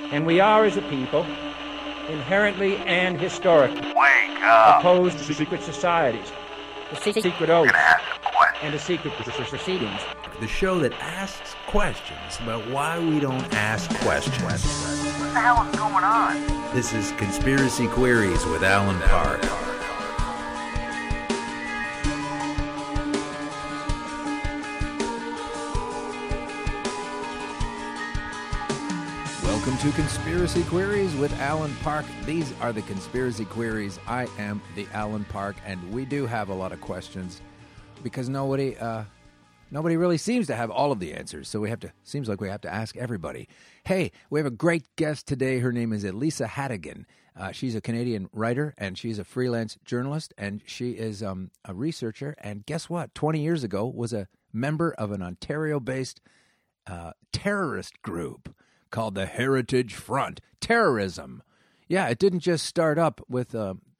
And we are, as a people, inherently and historically Wake up. opposed to secret societies, to secret oaths, and to secret proceedings. The show that asks questions about why we don't ask questions. What the hell is going on? This is Conspiracy Queries with Alan Park. Welcome to Conspiracy Queries with Alan Park. These are the Conspiracy Queries. I am the Alan Park, and we do have a lot of questions because nobody really seems to have all of the answers. So seems like we have to ask everybody. Hey, we have a great guest today. Her name is Elisa Hannigan. She's a Canadian writer, and she's a freelance journalist, and she is a researcher. And guess what? 20 years ago was a member of an Ontario-based terrorist group called the Heritage Front. Terrorism. Yeah, it didn't just start up with,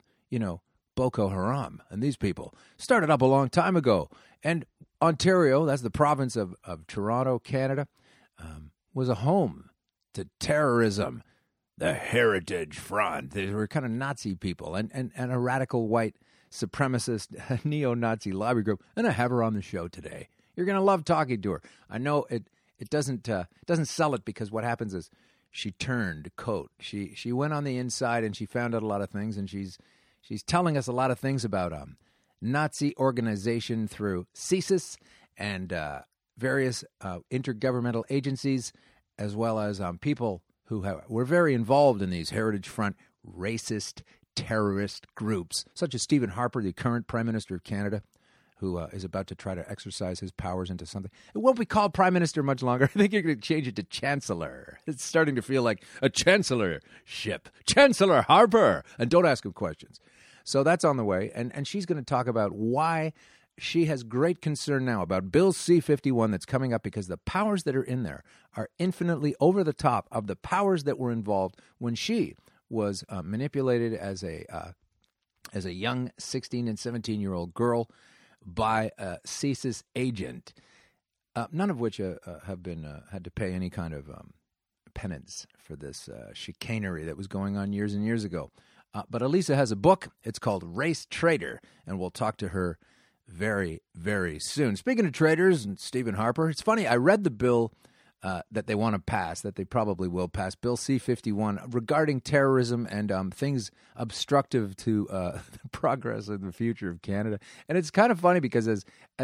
Boko Haram and these people. Started up a long time ago. And Ontario, that's the province of Toronto, Canada, was a home to terrorism. The Heritage Front. They were kind of Nazi people and a radical white supremacist neo-Nazi lobby group. And I have her on the show today. You're going to love talking to her. I know it doesn't sell it because what happens is she turned coat. She went on the inside and she found out a lot of things, and she's telling us a lot of things about Nazi organization through CSIS and various intergovernmental agencies, as well as people who were very involved in these Heritage Front racist terrorist groups, such as Stephen Harper, the current Prime Minister of Canada, who is about to try to exercise his powers into something. It won't be called Prime Minister much longer. I think you're going to change it to Chancellor. It's starting to feel like a chancellorship. Chancellor Harper! And don't ask him questions. So that's on the way. And she's going to talk about why she has great concern now about Bill C-51 that's coming up, because the powers that are in there are infinitely over the top of the powers that were involved when she was manipulated as a young 16 and 17-year-old girl by a CSIS agent, none of which have been had to pay any kind of penance for this chicanery that was going on years and years ago. But Elisa has a book. It's called Race Traitor, and we'll talk to her very, very soon. Speaking of traitors and Stephen Harper, it's funny, I read the bill that they want to pass, that they probably will pass, Bill C-51, regarding terrorism and things obstructive to the progress of the future of Canada. And it's kind of funny because as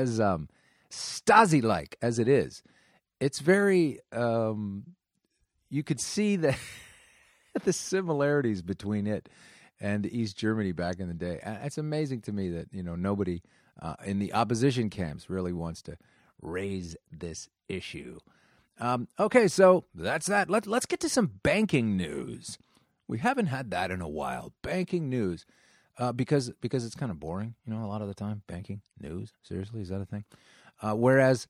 Stasi-like as it is, it's very, you could see the similarities between it and East Germany back in the day. It's amazing to me that, nobody in the opposition camps really wants to raise this issue. Okay, so that's that. Let's get to some banking news. We haven't had that in a while. Banking news, because it's kind of boring, a lot of the time. Banking news, seriously, is that a thing? Whereas,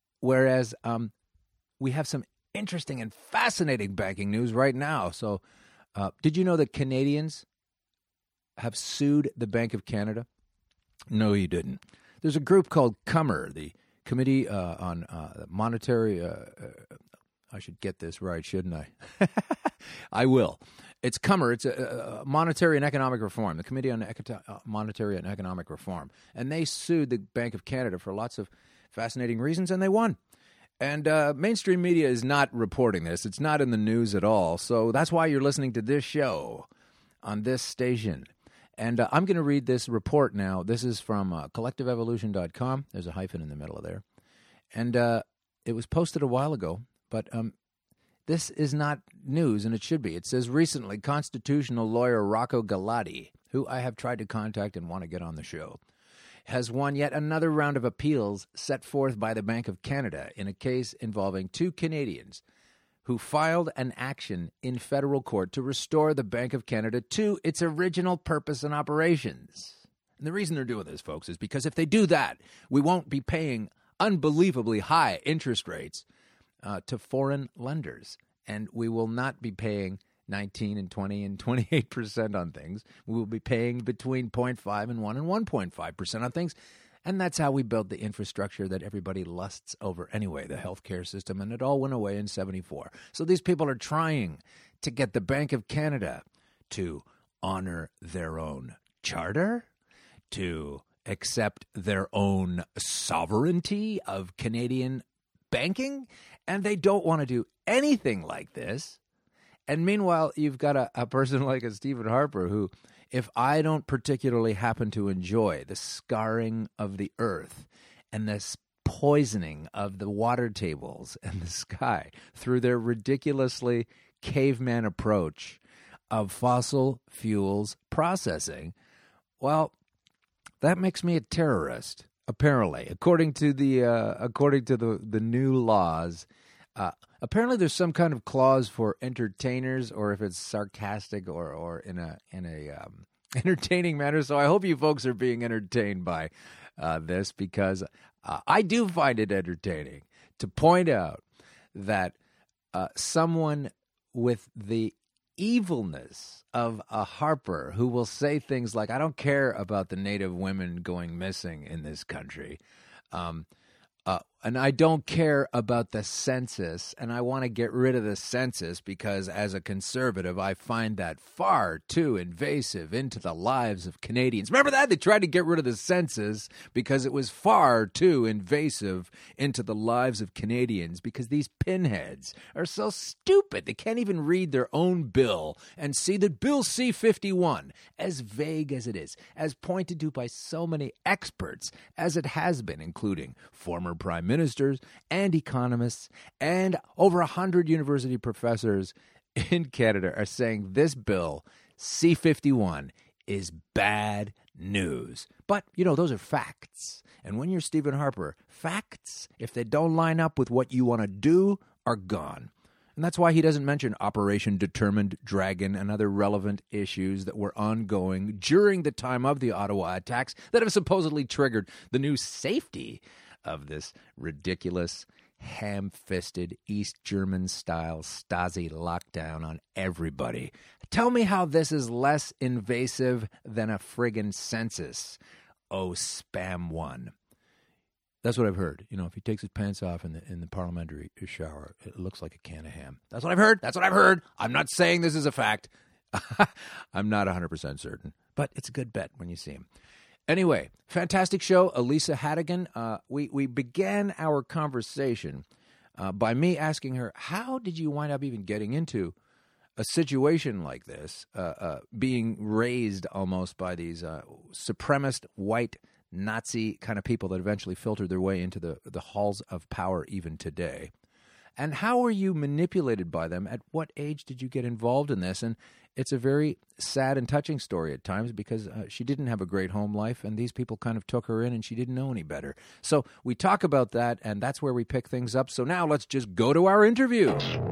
we have some interesting and fascinating banking news right now. So, did you know that Canadians have sued the Bank of Canada? No, you didn't. There's a group called CUMMER, the Committee on Monetary, I should get this right, shouldn't I? I will. It's CUMMER. It's a Monetary and Economic Reform, the Committee on Monetary and Economic Reform. And they sued the Bank of Canada for lots of fascinating reasons, and they won. And mainstream media is not reporting this. It's not in the news at all. So that's why you're listening to this show on this station. And I'm going to read this report now. This is from collectiveevolution.com. There's a hyphen in the middle of there. And it was posted a while ago, but this is not news, and it should be. It says, recently, constitutional lawyer Rocco Galati, who I have tried to contact and want to get on the show, has won yet another round of appeals set forth by the Bank of Canada in a case involving two Canadians who filed an action in federal court to restore the Bank of Canada to its original purpose and operations. And the reason they're doing this, folks, is because if they do that, we won't be paying unbelievably high interest rates to foreign lenders. And we will not be paying 19 and 20 and 28% on things. We will be paying between 0.5 and 1 and 1.5% on things. And that's how we built the infrastructure that everybody lusts over anyway, the healthcare system, and it all went away in 1974. So these people are trying to get the Bank of Canada to honor their own charter, to accept their own sovereignty of Canadian banking, and they don't want to do anything like this. And meanwhile, you've got a person like a Stephen Harper who, if I don't particularly happen to enjoy the scarring of the earth and this poisoning of the water tables and the sky through their ridiculously caveman approach of fossil fuels processing, well, that makes me a terrorist. Apparently, according to the new laws, apparently there's some kind of clause for entertainers, or if it's sarcastic or in a entertaining manner. So I hope you folks are being entertained by this, because I do find it entertaining to point out that someone with the evilness of a Harper, who will say things like, I don't care about the Native women going missing in this country, and I don't care about the census, and I want to get rid of the census because as a conservative, I find that far too invasive into the lives of Canadians. Remember that? They tried to get rid of the census because it was far too invasive into the lives of Canadians, because these pinheads are so stupid. They can't even read their own bill and see that Bill C-51, as vague as it is, as pointed to by so many experts as it has been, including former prime ministers and economists and over 100 university professors in Canada, are saying this bill, C-51, is bad news. But, those are facts. And when you're Stephen Harper, facts, if they don't line up with what you want to do, are gone. And that's why he doesn't mention Operation Determined Dragon and other relevant issues that were ongoing during the time of the Ottawa attacks that have supposedly triggered the new safety of this ridiculous, ham-fisted, East German-style Stasi lockdown on everybody. Tell me how this is less invasive than a friggin' census. Oh, spam one. That's what I've heard. If he takes his pants off in the parliamentary shower, it looks like a can of ham. That's what I've heard. That's what I've heard. I'm not saying this is a fact. I'm not 100% certain, but it's a good bet when you see him. Anyway, fantastic show, Elisa Hattigan. We began our conversation by me asking her, how did you wind up even getting into a situation like this, being raised almost by these supremacist white Nazi kind of people that eventually filtered their way into the halls of power even today? And how were you manipulated by them? At what age did you get involved in this? And it's a very sad and touching story at times, because she didn't have a great home life, and these people kind of took her in, and she didn't know any better. So we talk about that, and that's where we pick things up. So now let's just go to our interview.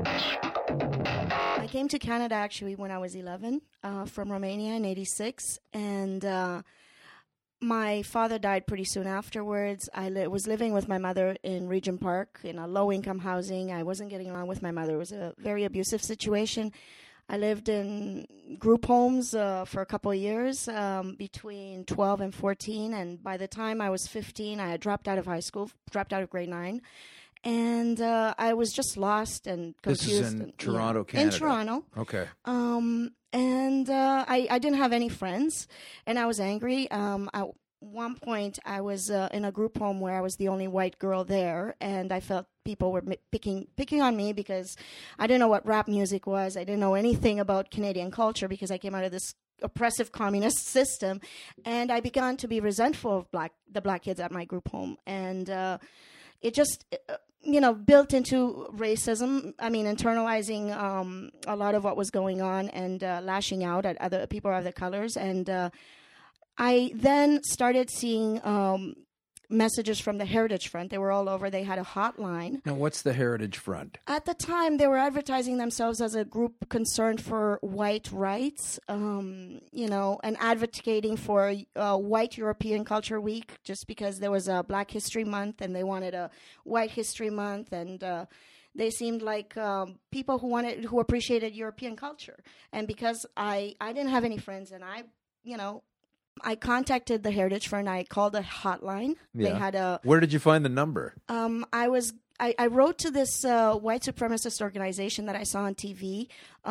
I came to Canada actually when I was 11 from Romania in 86, and my father died pretty soon afterwards. I was living with my mother in Regent Park in a low-income housing. I wasn't getting along with my mother. It was a very abusive situation. I lived in group homes for a couple of years, between 12 and 14. And by the time I was 15, I had dropped out of high school, dropped out of grade 9. And I was just lost and confused. This is in Toronto, Canada. In Toronto. Okay. And I didn't have any friends, and I was angry. At one point, I was in a group home where I was the only white girl there, and I felt people were picking on me because I didn't know what rap music was. I didn't know anything about Canadian culture because I came out of this oppressive communist system, and I began to be resentful of the black kids at my group home, and it just built into racism. I mean, internalizing a lot of what was going on and lashing out at other people of other colors. And I then started seeing messages from the Heritage Front. They were all over. They had a hotline. Now, what's the Heritage Front? At the time, they were advertising themselves as a group concerned for white rights, and advocating for White European Culture Week, just because there was a Black History Month and they wanted a White History Month, and they seemed like people who appreciated European culture. And because I didn't have any friends, and I contacted the Heritage Front. I called a hotline. Yeah. They had a. Where did you find the number? I was I wrote to this white supremacist organization that I saw on TV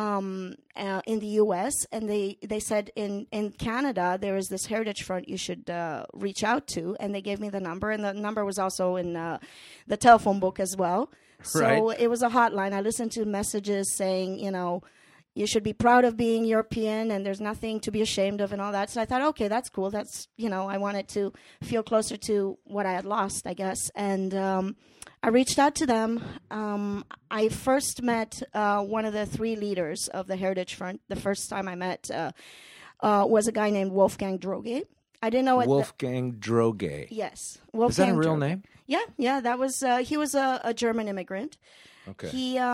in the U.S., and they said in Canada there is this Heritage Front you should reach out to, and they gave me the number, and the number was also in the telephone book as well. So Right. it was a hotline. I listened to messages saying, you should be proud of being European and there's nothing to be ashamed of and all that. So I thought, okay, that's cool. That's, I wanted to feel closer to what I had lost, I guess. And I reached out to them. I first met one of the three leaders of the Heritage Front. The first time I met was a guy named Wolfgang Droge. I didn't know it. Wolfgang Droge. Yes. Is that a Wolfgang real Droge. name? Yeah. That was he was a German immigrant. Okay.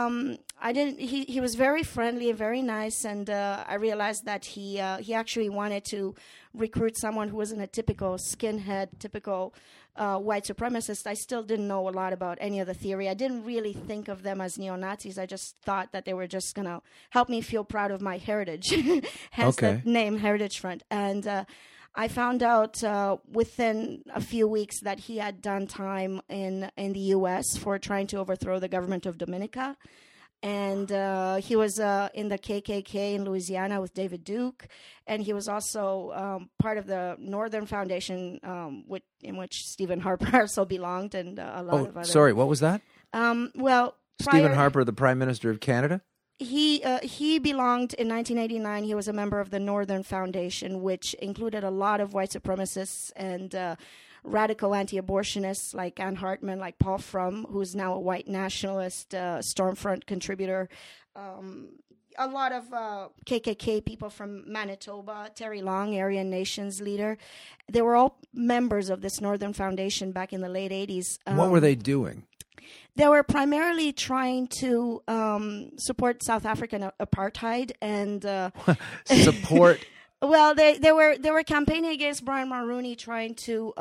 He was very friendly and very nice, and I realized that he actually wanted to recruit someone who wasn't a typical skinhead, typical white supremacist. I still didn't know a lot about any of the theory. I didn't really think of them as neo-Nazis. I just thought that they were just going to help me feel proud of my heritage, hence the name Heritage Front. And I found out within a few weeks that he had done time in the U.S. for trying to overthrow the government of Dominica. And he was in the KKK in Louisiana with David Duke. And he was also part of the Northern Foundation, in which Stephen Harper also belonged, and a lot of other... Sorry, what was that? Stephen Harper, the Prime Minister of Canada? He belonged in 1989. He was a member of the Northern Foundation, which included a lot of white supremacists and radical anti-abortionists like Ann Hartman, like Paul Frum, who's now a white nationalist, Stormfront contributor. A lot of KKK people from Manitoba, Terry Long, Aryan Nations leader. They were all members of this Northern Foundation back in the late 80s. What were they doing? They were primarily trying to support South African apartheid and Support. Well, they were campaigning against Brian Mulroney, trying to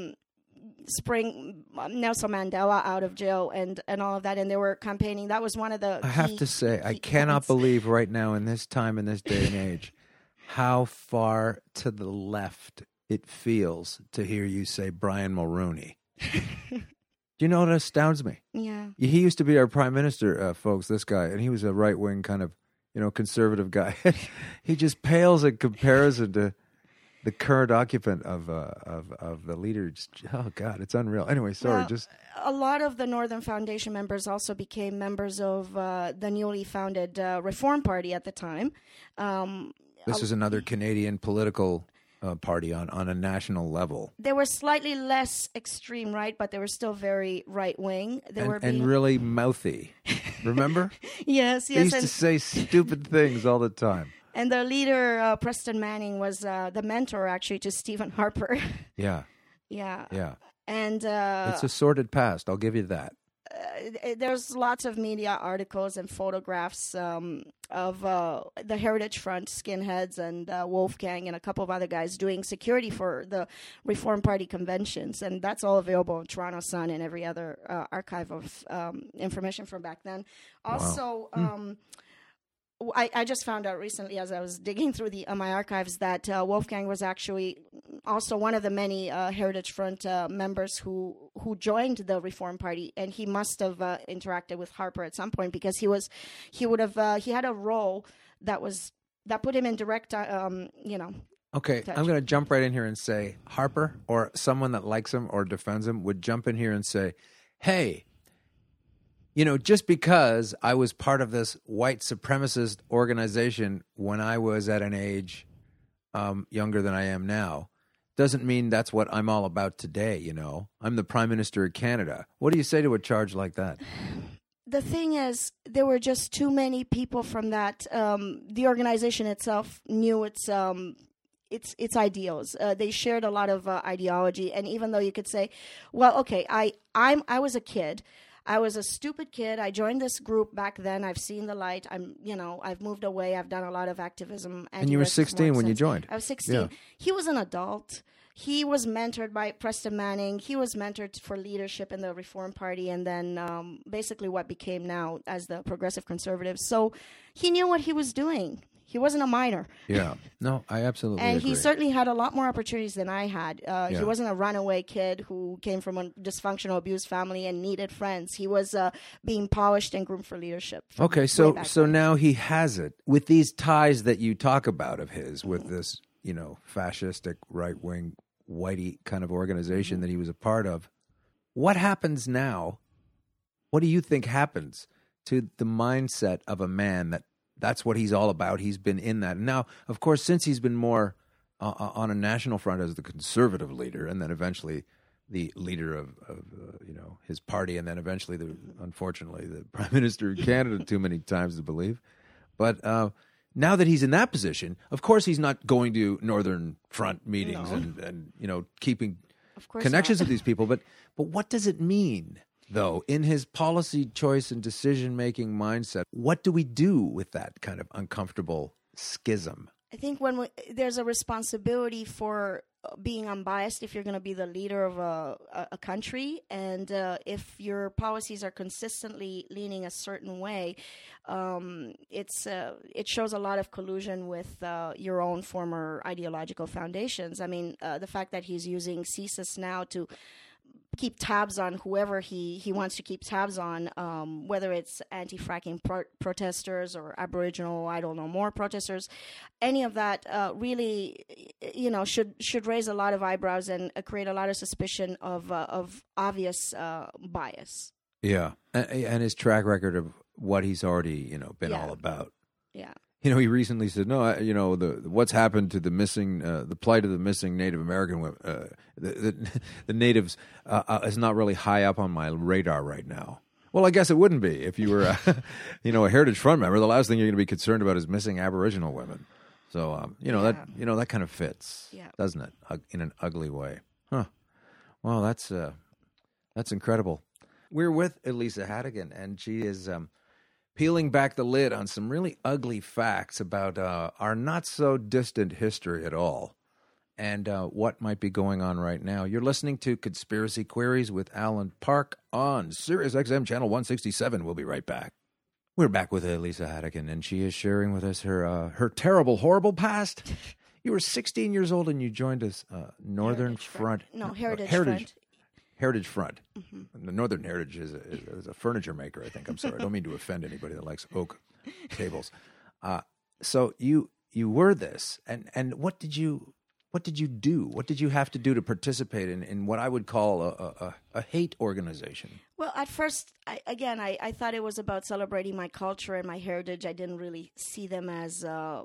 spring Nelson Mandela out of jail and all of that, and they were campaigning. That was one of the. I have to say, I cannot believe right now in this time, in this day and age, how far to the left it feels to hear you say Brian Mulroney. Do you know what astounds me? Yeah. He used to be our prime minister, folks, this guy, and he was a right-wing kind of, conservative guy. He just pales in comparison to the current occupant of the leader. Oh, God, it's unreal. Anyway, sorry. Well, a lot of the Northern Foundation members also became members of the newly founded Reform Party at the time. This is another Canadian political party on a national level. They were slightly less extreme right, but they were still very right wing. And really mouthy. Remember? Yes. They used to say stupid things all the time. And the leader, Preston Manning, was the mentor actually to Stephen Harper. Yeah. Yeah. And it's a sordid past. I'll give you that. There's lots of media articles and photographs of the Heritage Front skinheads and Wolfgang and a couple of other guys doing security for the Reform Party conventions, and that's all available in Toronto Sun and every other archive of information from back then. Also, I just found out recently as I was digging through my archives that Wolfgang was actually also one of the many Heritage Front members who joined the Reform Party, and he must have interacted with Harper at some point because he had a role that put him in direct Okay, touch. I'm going to jump right in here and say Harper or someone that likes him or defends him would jump in here and say, hey, just because I was part of this white supremacist organization when I was at an age younger than I am now, doesn't mean that's what I'm all about today, I'm the Prime Minister of Canada. What do you say to a charge like that? The thing is, there were just too many people from that. The organization itself knew its ideals. They shared a lot of ideology, and even though you could say, well, okay, I was a kid. I was a stupid kid. I joined this group back then. I've seen the light. I've moved away. I've done a lot of activism. And you were 16 when you joined. I was 16. Yeah. He was an adult. He was mentored by Preston Manning. He was mentored for leadership in the Reform Party and then basically what became now as the Progressive Conservatives. So he knew what he was doing. He wasn't a minor. Yeah. No, I absolutely And agree. he certainly had a lot more opportunities than I had. Yeah. He wasn't a runaway kid who came from a dysfunctional, abused family and needed friends. He was being polished and groomed for leadership. from Okay, way so back so then. now he has it with these ties that you talk about of his with this, fascistic right-wing whitey kind of organization that he was a part of. What happens now? What do you think happens to the mindset of a man that's what he's all about? He's been in that. Now, of course, since he's been more on a national front as the conservative leader, and then eventually the leader of his party, and then eventually, unfortunately, the Prime Minister of Canada, too many times to believe. But now that he's in that position, of course, he's not going to Northern Front meetings and keeping Of course connections not. with these people. But what does it mean, though, in his policy choice and decision-making mindset? What do we do with that kind of uncomfortable schism? I think there's a responsibility for being unbiased if you're going to be the leader of a country, and if your policies are consistently leaning a certain way, it shows a lot of collusion with your own former ideological foundations. I mean, the fact that he's using CSIS now to keep tabs on whoever he wants to keep tabs on, whether it's anti-fracking protesters or Aboriginal, I don't know, more protesters. Any of that really, should raise a lot of eyebrows and create a lot of suspicion of obvious bias. Yeah, and his track record of what he's already, been all about. Yeah. He recently said, "No, what's happened to the missing, the plight of the missing Native American women, the natives is not really high up on my radar right now." Well, I guess it wouldn't be if you were, a Heritage Front member. The last thing you're going to be concerned about is missing Aboriginal women. So, that kind of fits, doesn't it? In an ugly way, huh? Well, that's incredible. We're with Elisa Hannigan, and she is peeling back the lid on some really ugly facts about our not-so-distant history at all and what might be going on right now. You're listening to Conspiracy Queries with Alan Park on Sirius XM Channel 167. We'll be right back. We're back with Elisa Hannigan, and she is sharing with us her terrible, horrible past. You were 16 years old, and you joined us Northern Front. No, Heritage Front. Heritage Front. Mm-hmm. The Northern Heritage is a furniture maker, I think. I'm sorry. I don't mean to offend anybody that likes oak tables. So you were this, and what did you do? What did you have to do to participate in what I would call a hate organization? Well, at first, I thought it was about celebrating my culture and my heritage. I didn't really see them as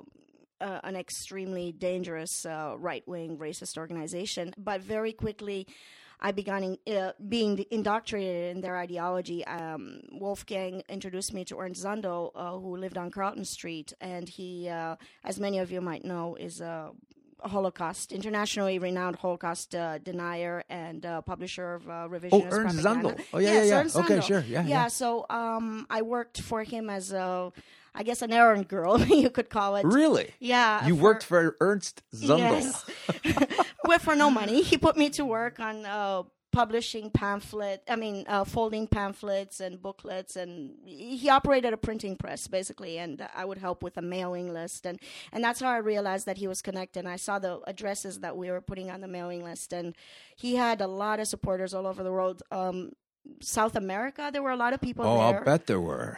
an extremely dangerous right-wing racist organization. But very quickly, I began being indoctrinated in their ideology. Wolfgang introduced me to Ernst Zundel, who lived on Carlton Street, and he, as many of you might know, is a internationally renowned Holocaust denier and publisher of revisionist Ernst propaganda. Zundel. Oh, yeah. Ernst Okay, Zundel. sure. Yeah. So I worked for him as an errand girl, you could call it. Really? Yeah. You worked for Ernst Zundel. Yes. Well, for no money. He put me to work on publishing folding pamphlets and booklets, and he operated a printing press, basically, and I would help with a mailing list, and that's how I realized that he was connected. I saw the addresses that we were putting on the mailing list, and he had a lot of supporters all over the world. South America, there were a lot of people there. I'll bet there were.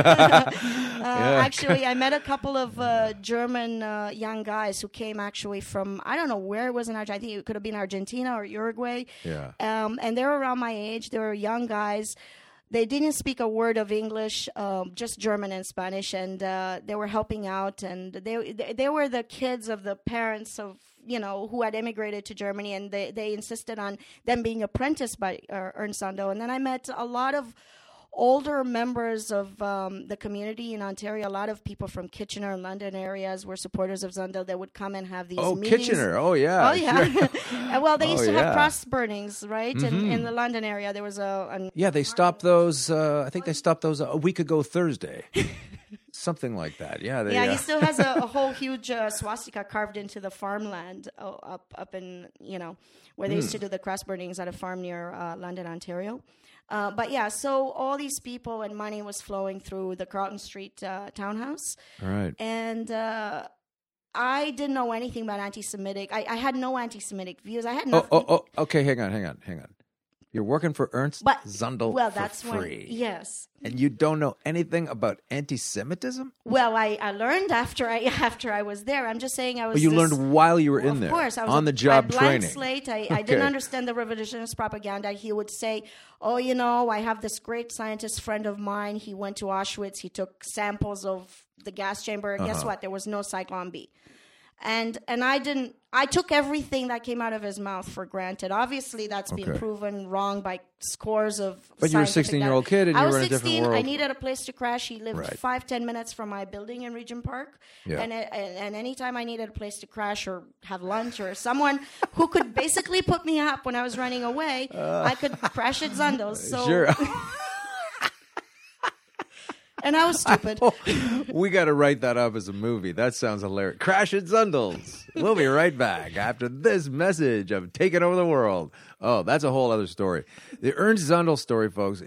Actually, I met a couple of German young guys who came actually from, I don't know where it was in Argentina. I think it could have been Argentina or Uruguay. Yeah. And they were around my age. They were young guys. They didn't speak a word of English, just German and Spanish, and they were helping out. And they were the kids of the parents of, who had immigrated to Germany, and they insisted on them being apprenticed by Ernst Zundel. And then I met a lot of older members of the community in Ontario. A lot of people from Kitchener and London areas were supporters of Zundel. They would come and have these meetings. Kitchener. Oh, yeah. Oh, yeah. Sure. Well, they used to have cross burnings, right? Mm-hmm. In the London area, there was they stopped those. I think they stopped those a week ago Thursday. something like that. Yeah. He still has a whole huge swastika carved into the farmland up in, where they used to do the cross burnings at a farm near London, Ontario. But yeah, so all these people and money was flowing through the Carlton Street townhouse. All right. And I didn't know anything about anti-Semitic. I had no anti-Semitic views. I had nothing. Okay, hang on. You're working for Ernst Zundel that's for free. Yes. And you don't know anything about anti-Semitism? Well, I learned after I was there. I'm just saying I was. But you learned while you were in there. Of course, I was on the job blank training. Slate. I didn't understand the revisionist propaganda. He would say, "Oh, I have this great scientist friend of mine. He went to Auschwitz. He took samples of the gas chamber. And guess what? There was no Zyklon B." And I didn't. I took everything that came out of his mouth for granted. Obviously, that's been proven wrong by scores of. But you were a 16-year-old kid, and you were in a different world. I needed a place to crash. He lived 5-10 minutes from my building in Regent Park, and anytime I needed a place to crash or have lunch or someone who could basically put me up when I was running away, I could crash at Zundel's. So. Sure. And I was stupid. We got to write that up as a movie. That sounds hilarious. Crash at Zundel's. We'll be right back after this message of taking over the world. Oh, that's a whole other story. The Ernst Zundel story, folks.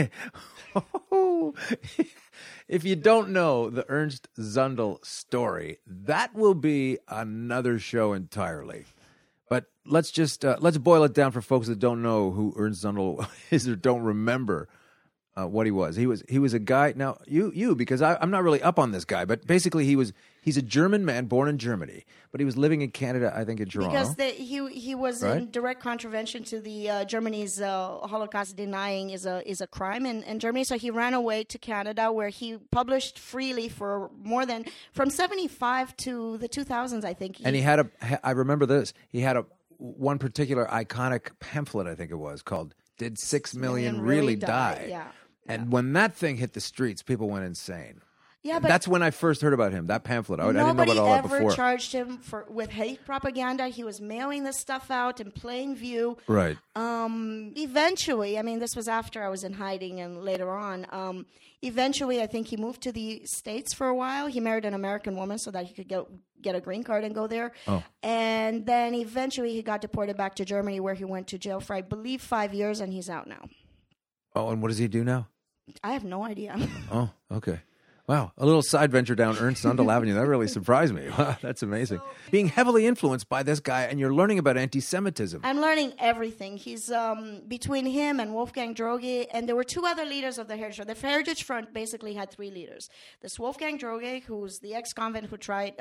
If you don't know the Ernst Zundel story, that will be another show entirely. But let's just let's boil it down for folks that don't know who Ernst Zundel is or don't remember. What he was. He was a guy. Now you because I'm not really up on this guy, but basically he's a German man born in Germany, but he was living in Canada, I think in Toronto. Because he was in direct contravention to the Germany's Holocaust denying is a crime in Germany. So he ran away to Canada, where he published freely for more than from 1975 to the 2000s, I think. And he had I remember this. He had one particular iconic pamphlet, I think it was, called "Did 6 million really die?" Yeah. And when that thing hit the streets, people went insane. Yeah, but that's when I first heard about him. That pamphlet. I didn't know about all that before. Nobody ever charged him with hate propaganda. He was mailing this stuff out in plain view. Right. Eventually, I mean, this was after I was in hiding, and later on. Eventually, I think he moved to the States for a while. He married an American woman so that he could get a green card and go there. Oh. And then eventually he got deported back to Germany, where he went to jail for, I believe, 5 years, and he's out now. Oh, and what does he do now? I have no idea. Oh, okay. Wow, a little side venture down Ernst Zundel Avenue. That really surprised me. Wow, that's amazing. Being heavily influenced by this guy, and you're learning about anti-Semitism. I'm learning everything. He's between him and Wolfgang Droege, and there were two other leaders of the Heritage Front. The Heritage Front basically had three leaders. This Wolfgang Droege, who's the ex-convict who tried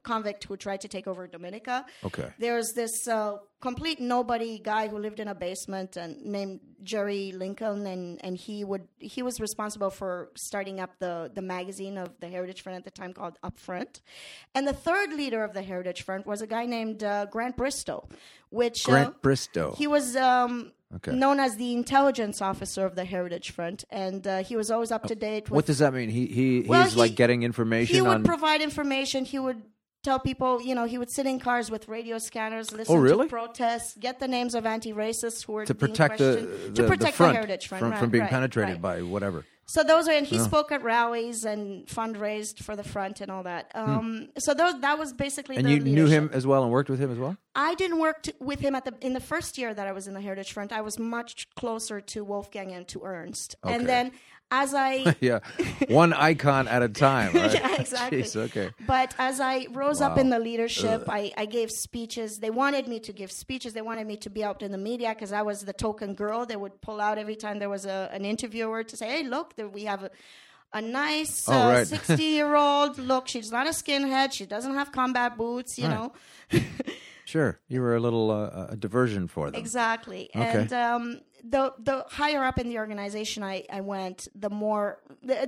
to take over Dominica. Okay. There's this complete nobody guy who lived in a basement and named Jerry Lincoln, and he was responsible for starting up the magazine of the Heritage Front at the time called Upfront. And the third leader of the Heritage Front was a guy named Grant Bristow, Grant Bristow. He was known as the intelligence officer of the Heritage Front, and he was always up to date. What does that mean? He's like getting information. He would provide information. He would tell people, he would sit in cars with radio scanners, listen to protests, get the names of anti-racists who were to being protect the Heritage Front from being penetrated by whatever. So those were, and he spoke at rallies and fundraised for the front and all that. So that was basically. And the you leadership. knew him as well and worked with him as well? I didn't work with him in the first year that I was in the Heritage Front. I was much closer to Wolfgang and to Ernst, and then. As I one icon at a time, right? Yeah, exactly. Jeez, okay. But as I rose up in the leadership, I gave speeches. They wanted me to give speeches. They wanted me to be out in the media because I was the token girl. They would pull out every time there was an interviewer to say, "Hey, look, we have a nice 60-year-old. Look, she's not a skinhead. She doesn't have combat boots. You know." Sure, you were a little a diversion for them. Exactly, okay. And the higher up in the organization I went, the more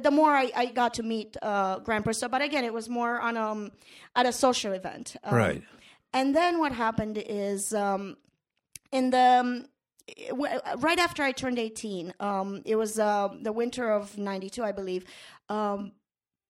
I got to meet Grant Bristow. But again, it was more on at a social event. Right. And then what happened is in the right after I turned 18, it was the winter of '92, I believe.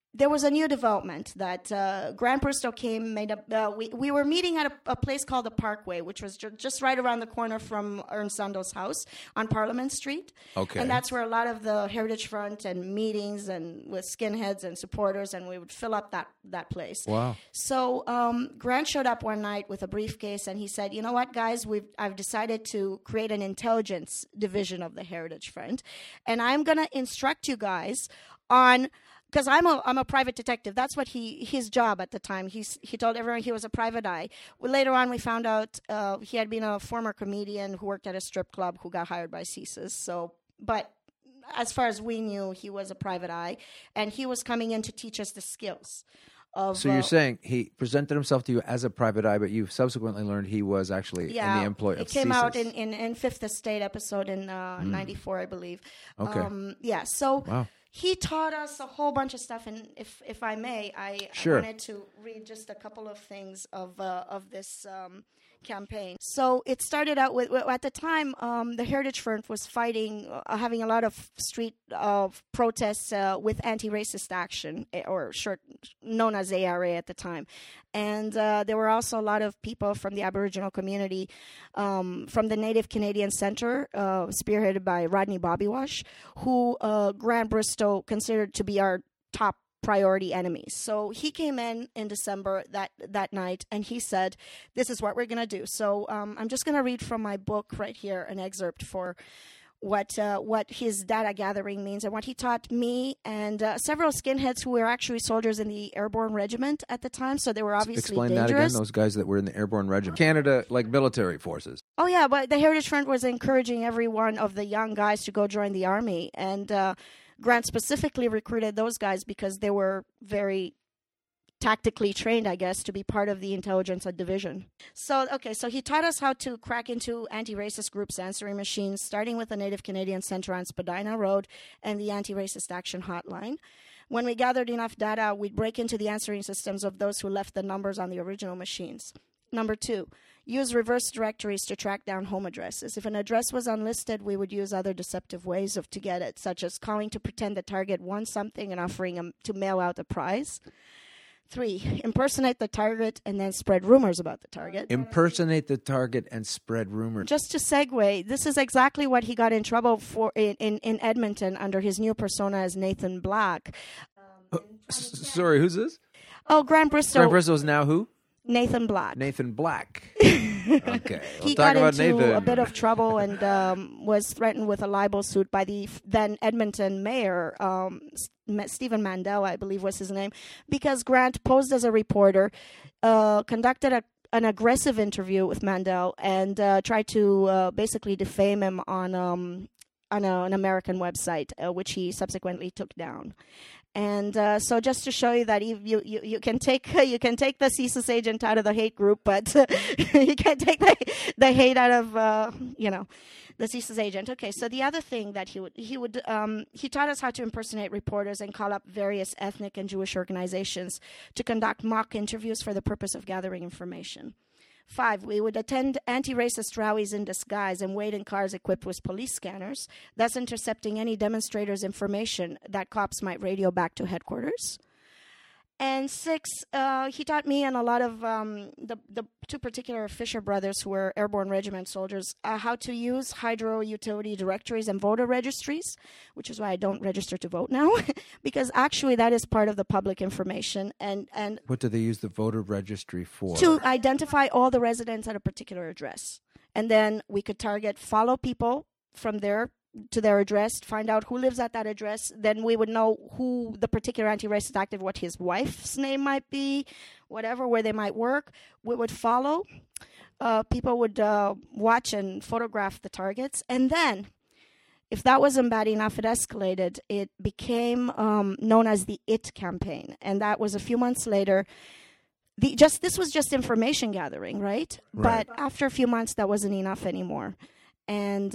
there was a new development that Grant Bristow came, made up. We were meeting at a place called the Parkway, which was just right around the corner from Ernst Sando's house on Parliament Street. Okay. And that's where a lot of the Heritage Front and meetings and with skinheads and supporters, and we would fill up that place. Wow. So Grant showed up one night with a briefcase, and he said, "You know what, guys? I've decided to create an intelligence division of the Heritage Front, and I'm going to instruct you guys on." Because I'm a private detective. That's what his job at the time. He told everyone he was a private eye. Well, later on, we found out he had been a former comedian who worked at a strip club who got hired by CSIS. So, but as far as we knew, he was a private eye, and he was coming in to teach us the skills. So you're saying he presented himself to you as a private eye, but you subsequently learned he was actually in the employ of it came CSIS. out in Fifth Estate episode in 94, I believe. Okay. So. Wow. He taught us a whole bunch of stuff, and if I may, I wanted to read just a couple of things of this campaign. So it started out with, at the time, the Heritage Front was fighting, having a lot of street protests with anti-racist action, or known as ARA at the time. And there were also a lot of people from the Aboriginal community, from the Native Canadian Centre, spearheaded by Rodney Bobbywash, who Grant Bristow considered to be our top priority enemies. So he came in December that night, and he said, "This is what we're going to do." So I'm just going to read from my book right here, an excerpt for what his data gathering means and what he taught me and several skinheads who were actually soldiers in the Airborne Regiment at the time. So they were obviously Explain dangerous. that again, those guys that were in the Airborne Regiment. Canada, like military forces. Oh, yeah, but the Heritage Front was encouraging every one of the young guys to go join the Army. And Grant specifically recruited those guys because they were very tactically trained, I guess, to be part of the intelligence division. So he taught us how to crack into anti-racist groups' answering machines, starting with the Native Canadian Centre on Spadina Road and the Anti-Racist Action Hotline. When we gathered enough data, we'd break into the answering systems of those who left the numbers on the original machines. Number 2, use reverse directories to track down home addresses. If an address was unlisted, we would use other deceptive ways to get it, such as calling to pretend the target won something and offering to mail out a prize. 3, impersonate the target and then spread rumors about the target. Impersonate the target and spread rumors. Just to segue, this is exactly what he got in trouble for in Edmonton under his new persona as Nathan Black. Sorry, who's this? Oh, Grant Bristow. Grant Bristow is now who? Nathan Black. Nathan Black. Okay. He talk got about into Nathan. a bit of trouble and was threatened with a libel suit by the then Edmonton mayor, Stephen Mandel, I believe was his name, because Grant posed as a reporter, conducted an aggressive interview with Mandel, and tried to basically defame him on an American website, which he subsequently took down. And so, just to show you that you can take the CSIS agent out of the hate group, but you can't take the hate out of the CSIS agent. Okay, so the other thing that he taught us how to impersonate reporters and call up various ethnic and Jewish organizations to conduct mock interviews for the purpose of gathering information. 5, we would attend anti-racist rallies in disguise and wait in cars equipped with police scanners, thus intercepting any demonstrators' information that cops might radio back to headquarters. And 6, he taught me and a lot of the 2 particular Fisher brothers who were Airborne Regiment soldiers how to use hydro utility directories and voter registries, which is why I don't register to vote now, because actually that is part of the public information. And what do they use the voter registry for? To identify all the residents at a particular address. And then we could follow people from there to their address, find out who lives at that address. Then we would know who the particular anti-racist active, what his wife's name might be, whatever, where they might work. We would follow. People would watch and photograph the targets. And then, if that wasn't bad enough, it escalated. It became known as the IT campaign. And that was a few months later. This was just information gathering, right? But after a few months, that wasn't enough anymore. And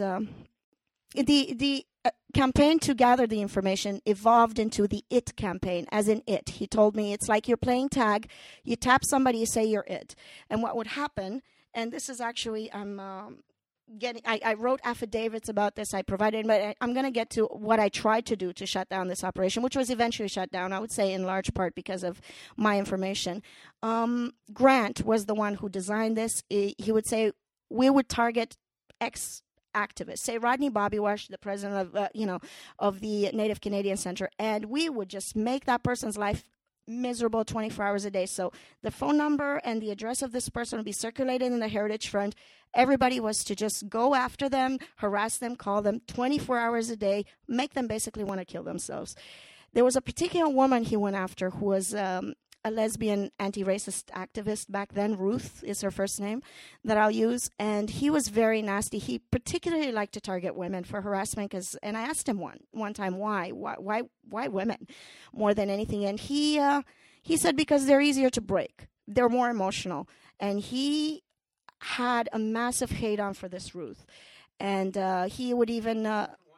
the campaign to gather the information evolved into the IT campaign, as in it. He told me it's like you're playing tag. You tap somebody, you say you're it. And what would happen, and this is actually, I'm I wrote affidavits about this. I provided, but I'm going to get to what I tried to do to shut down this operation, which was eventually shut down, I would say in large part because of my information. Grant was the one who designed this. He would say we would target activists, say Rodney Bobbywash, the president of of the Native Canadian Center, and we would just make that person's life miserable 24 hours a day. So the phone number and the address of this person would be circulated in the Heritage Front. Everybody was to just go after them, harass them, call them 24 hours a day, make them basically want to kill themselves. There was a particular woman he went after who was a lesbian anti-racist activist back then. Ruth is her first name that I'll use. And he was very nasty. He particularly liked to target women for harassment. And I asked him one time, why women more than anything? And he said because they're easier to break. They're more emotional. And he had a massive hate on for this Ruth. And he would even...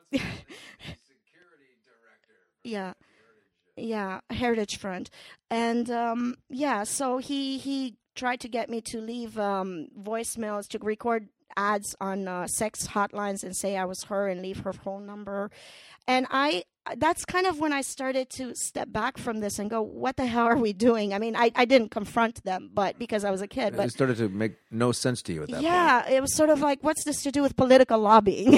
Yeah, Heritage Front. And, so he tried to get me to leave voicemails, to record ads on sex hotlines and say I was her and leave her phone number. And that's kind of when I started to step back from this and go, what the hell are we doing? I mean, I didn't confront them, but because I was a kid. But it started to make no sense to you at that point. Yeah, it was sort of like, what's this to do with political lobbying?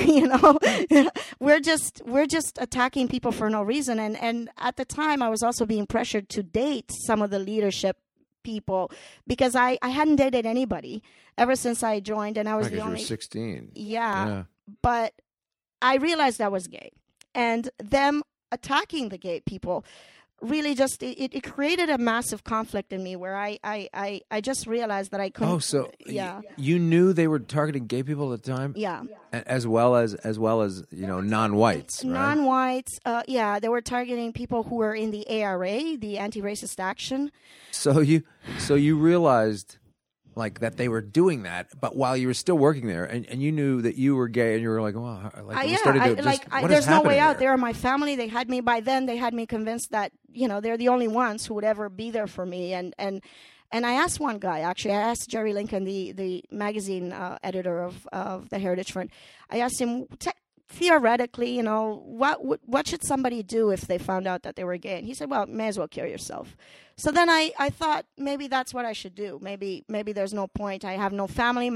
We're just attacking people for no reason. And at the time, I was also being pressured to date some of the leadership people because I hadn't dated anybody ever since I joined, and I was the only. You were 16. Yeah, but I realized I was gay. And them attacking the gay people really just, it created a massive conflict in me where I just realized that I couldn't. Oh, so yeah. You knew they were targeting gay people at the time? Yeah. As well as non-whites, right? Non-whites, they were targeting people who were in the ARA, the Anti-Racist Action. So you realized like that they were doing that, but while you were still working there, and you knew that you were gay, and you were like, "Well, there's no way out. They're my family. They had me by then. They had me convinced that they're the only ones who would ever be there for me." And I asked one guy, actually, I asked Jerry Lincoln, the magazine editor of the Heritage Front. I asked him theoretically, what should somebody do if they found out that they were gay? And he said, well, may as well kill yourself. So then I thought maybe that's what I should do. Maybe there's no point. I have no family.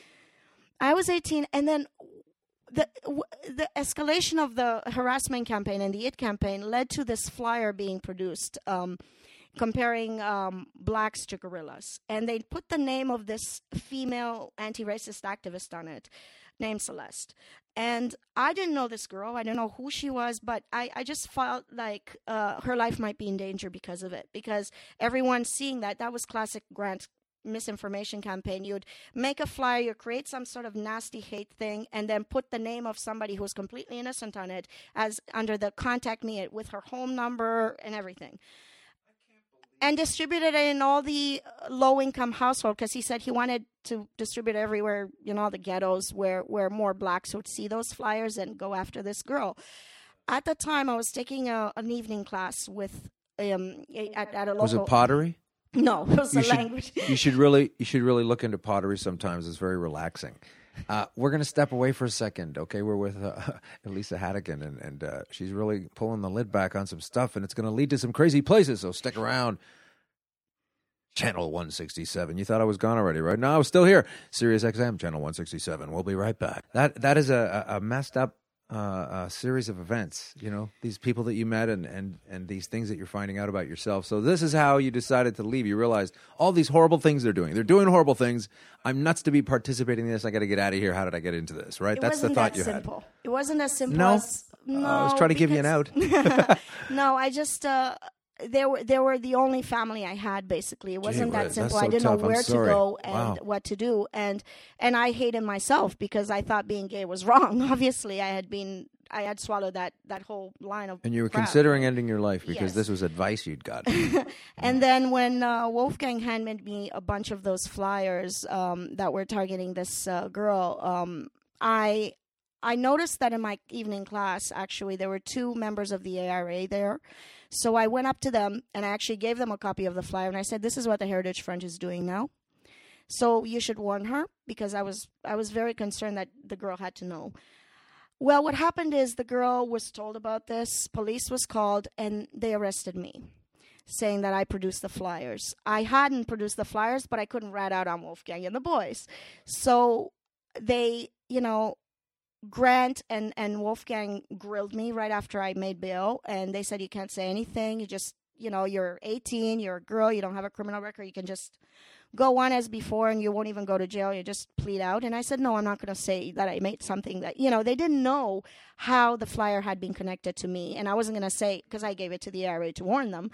I was 18, and then the escalation of the harassment campaign and the IT campaign led to this flyer being produced comparing blacks to gorillas. And they put the name of this female anti-racist activist on it, named Celeste. And I didn't know this girl. I didn't know who she was, but I just felt like her life might be in danger because of it. Because everyone seeing that was classic Grant misinformation campaign. You'd make a flyer, you create some sort of nasty hate thing, and then put the name of somebody who's completely innocent on it as under the contact me with her home number and everything. And distributed it in all the low-income households because he said he wanted to distribute everywhere, all the ghettos where more blacks would see those flyers and go after this girl. At the time, I was taking an evening class with at a local. Was it pottery? No, it was a language. You should really look into pottery sometimes. It's very relaxing. We're going to step away for a second, okay? We're with Elisa Haddigan, and she's really pulling the lid back on some stuff, and it's going to lead to some crazy places, so stick around. Channel 167. You thought I was gone already, right? No, I was still here. Sirius XM, Channel 167. We'll be right back. That is a messed up series of events, these people that you met and these things that you're finding out about yourself. So this is how you decided to leave. You realized all these horrible things they're doing. They're doing horrible things. I'm nuts to be participating in this. I got to get out of here. How did I get into this, right? That's the thought you had. It wasn't as simple No? as... No, I was trying to give you an out. No, I just... They were the only family I had, basically. It wasn't that simple. So I didn't know tough. where I'm to sorry. go and what to do. And I hated myself because I thought being gay was wrong. Obviously, I had swallowed that whole line of And you were crap. considering ending your life because Yes. this was advice you'd got. And then when Wolfgang handed me a bunch of those flyers that were targeting this girl, I noticed that in my evening class, actually, there were two members of the ARA there. So I went up to them, and I actually gave them a copy of the flyer, and I said, this is what the Heritage Front is doing now. So you should warn her, because I was very concerned that the girl had to know. Well, what happened is the girl was told about this, police was called, and they arrested me, saying that I produced the flyers. I hadn't produced the flyers, but I couldn't rat out on Wolfgang and the boys. So they, Grant and Wolfgang grilled me right after I made bail, and they said, you can't say anything. You just, you're 18, you're a girl, you don't have a criminal record, you can just go on as before and you won't even go to jail, you just plead out. And I said, no, I'm not going to say that I made something that, they didn't know how the flyer had been connected to me, and I wasn't going to say, because I gave it to the ARA to warn them.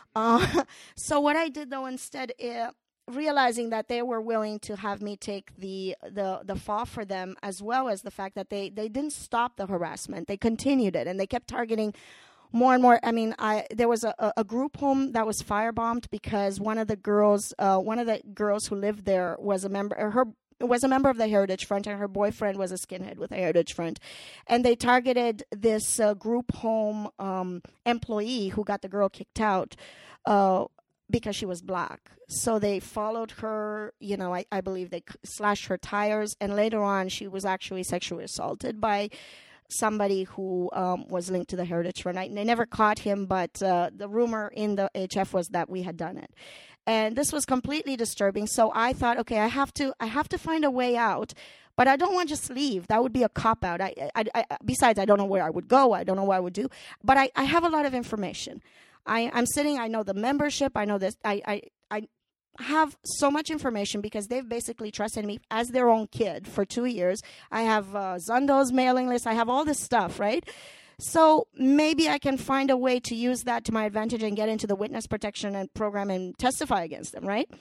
So what I did, though, instead, realizing that they were willing to have me take the fall for them, as well as the fact that they didn't stop the harassment. They continued it, and they kept targeting more and more. I mean, there was a group home that was firebombed because one of the girls who lived there was a member of the Heritage Front, and her boyfriend was a skinhead with the Heritage Front. And they targeted this group home employee who got the girl kicked out because she was black. So they followed her, I believe they slashed her tires, and later on she was actually sexually assaulted by somebody who was linked to the Heritage Front. They never caught him, but the rumor in the HF was that we had done it. And this was completely disturbing. So I thought, okay, I have to find a way out, but I don't want to just leave. That would be a cop-out. Besides, I don't know where I would go. I don't know what I would do. But I have a lot of information. I'm sitting, I know the membership, I know this, I have so much information because they've basically trusted me as their own kid for 2 years. I have Zundo's mailing list, I have all this stuff, right? So maybe I can find a way to use that to my advantage and get into the witness protection and program and testify against them, right?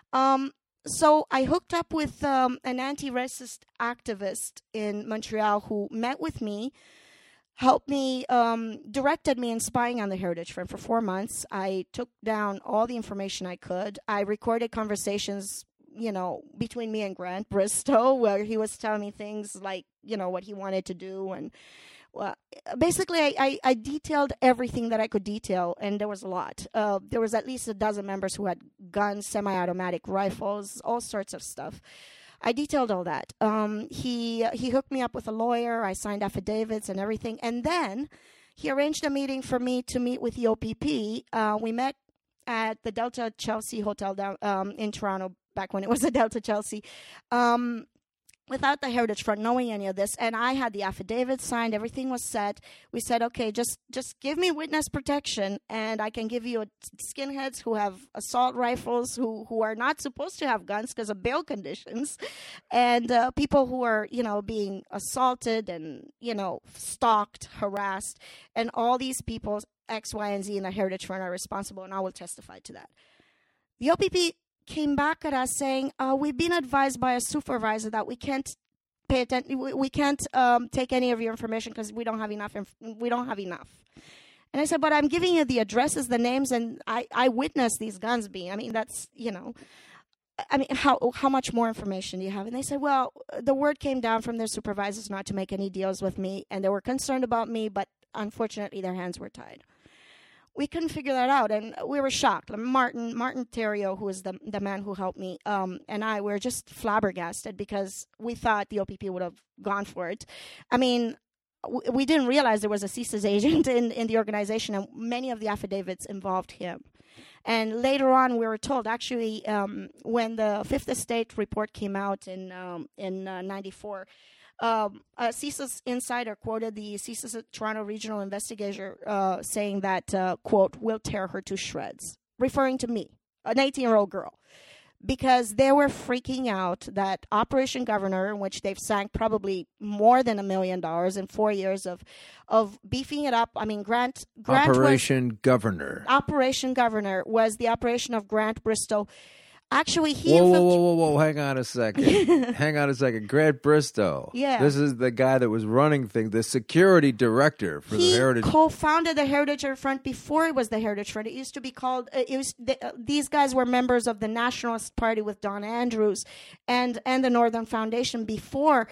So I hooked up with an anti-racist activist in Montreal who met with me, helped me, directed me in spying on the Heritage Front for 4 months. I took down all the information I could. I recorded conversations, between me and Grant Bristow, where he was telling me things like, what he wanted to do. And well, basically, I detailed everything that I could detail, and there was a lot. There was at least a dozen members who had guns, semi-automatic rifles, all sorts of stuff. I detailed all that. He hooked me up with a lawyer. I signed affidavits and everything. And then he arranged a meeting for me to meet with the OPP. We met at the Delta Chelsea Hotel down in Toronto, back when it was a Delta Chelsea, without the Heritage Front knowing any of this. And I had the affidavit signed. Everything was set. We said, okay, just give me witness protection, and I can give you skinheads who have assault rifles, who are not supposed to have guns because of bail conditions, and people who are, being assaulted and, stalked, harassed. And all these people, X, Y, and Z in the Heritage Front are responsible, and I will testify to that. The OPP came back at us saying, we've been advised by a supervisor that we can't pay attention. We can't take any of your information because we don't have enough. We don't have enough. And I said, but I'm giving you the addresses, the names, and I witnessed these guns being. I mean, that's, how much more information do you have? And they said, well, the word came down from their supervisors not to make any deals with me, and they were concerned about me, but unfortunately their hands were tied. We couldn't figure that out, and we were shocked. Martin Theriault, who was the man who helped me, and I were just flabbergasted because we thought the OPP would have gone for it. I mean, we didn't realize there was a CSIS agent in the organization, and many of the affidavits involved him. And later on, we were told, actually, when the Fifth Estate report came out in 94, a CSIS insider quoted the CSIS Toronto regional investigator saying that, quote, "we'll tear her to shreds," referring to me, an 18-year-old girl, because they were freaking out that Operation Governor, in which they've sank probably more than $1 million in 4 years of beefing it up. I mean, Grant Operation Governor. Operation Governor was the operation of Grant Bristow. Actually, Whoa! Hang on a second. Grant Bristow. Yeah. This is the guy that was running things, the security director for the Heritage. He co-founded the Heritage Front before it was the Heritage Front. It used to be called. These guys were members of the Nationalist Party with Don Andrews and the Northern Foundation before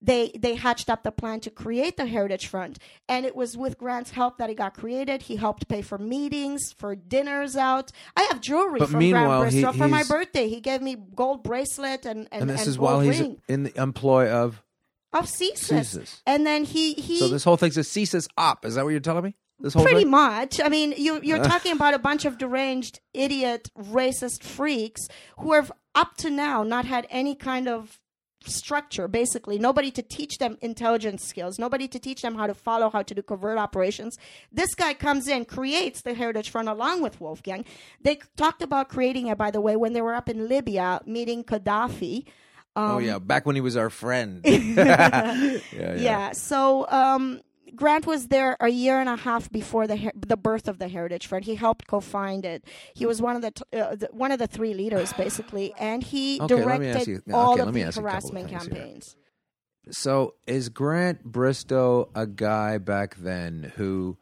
they hatched up the plan to create the Heritage Front. And it was with Grant's help that it got created. He helped pay for meetings, for dinners out. I have jewelry But from meanwhile, Grant Bristow for my he's- birthday. He gave me gold bracelet and this is gold while he's ring in the employ of of CSIS. CSIS. And then he So this whole thing's a CSIS op. Is that what you're telling me? This whole pretty thing? much. I mean, you're talking about a bunch of deranged, idiot, racist freaks who have up to now not had any kind of structure, basically. Nobody to teach them intelligence skills. Nobody to teach them how to follow, how to do covert operations. This guy comes in, creates the Heritage Front along with Wolfgang. They talked about creating it, by the way, when they were up in Libya meeting Gaddafi. Oh, yeah. Back when he was our friend. Yeah. So Grant was there a year and a half before the birth of the Heritage Front. He helped co-found it. He was one of the three leaders, basically, and he Okay, let me ask you- directed all okay, of let me the ask you a couple of harassment things here. campaigns. So is Grant Bristow a guy back then who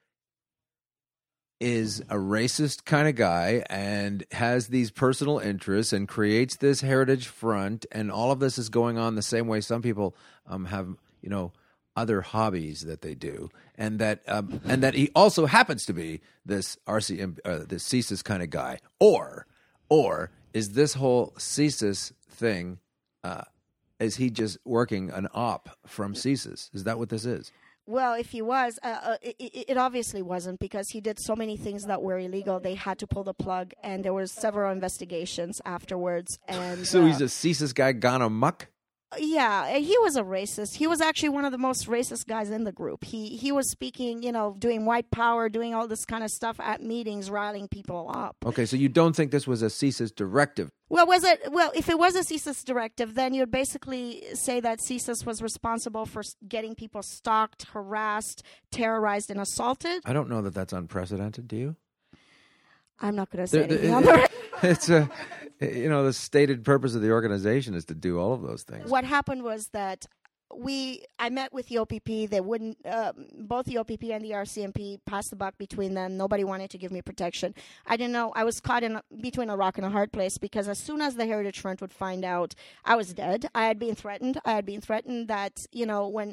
is a racist kind of guy and has these personal interests and creates this Heritage Front, and all of this is going on the same way some people have, other hobbies that they do, and that he also happens to be this RCM, this CSIS kind of guy, or is this whole CSIS thing? Is he just working an op from CSIS? Is that what this is? Well, if he was, it obviously wasn't, because he did so many things that were illegal. They had to pull the plug, and there were several investigations afterwards. And So he's a CSIS guy gone amok? yeah, he was a racist. He was actually one of the most racist guys in the group. He was speaking, doing white power, doing all this kind of stuff at meetings, riling people up. Okay, so you don't think this was a CSIS directive? Well, if it was a CSIS directive, then you'd basically say that CSIS was responsible for getting people stalked, harassed, terrorized, and assaulted. I don't know that that's unprecedented, do you? I'm not going to say anything on the It's the stated purpose of the organization is to do all of those things. What happened was that I met with the OPP. They wouldn't, both the OPP and the RCMP passed the buck between them. Nobody wanted to give me protection. I didn't know. I was caught between a rock and a hard place, because as soon as the Heritage Front would find out, I was dead. I had been threatened. That, when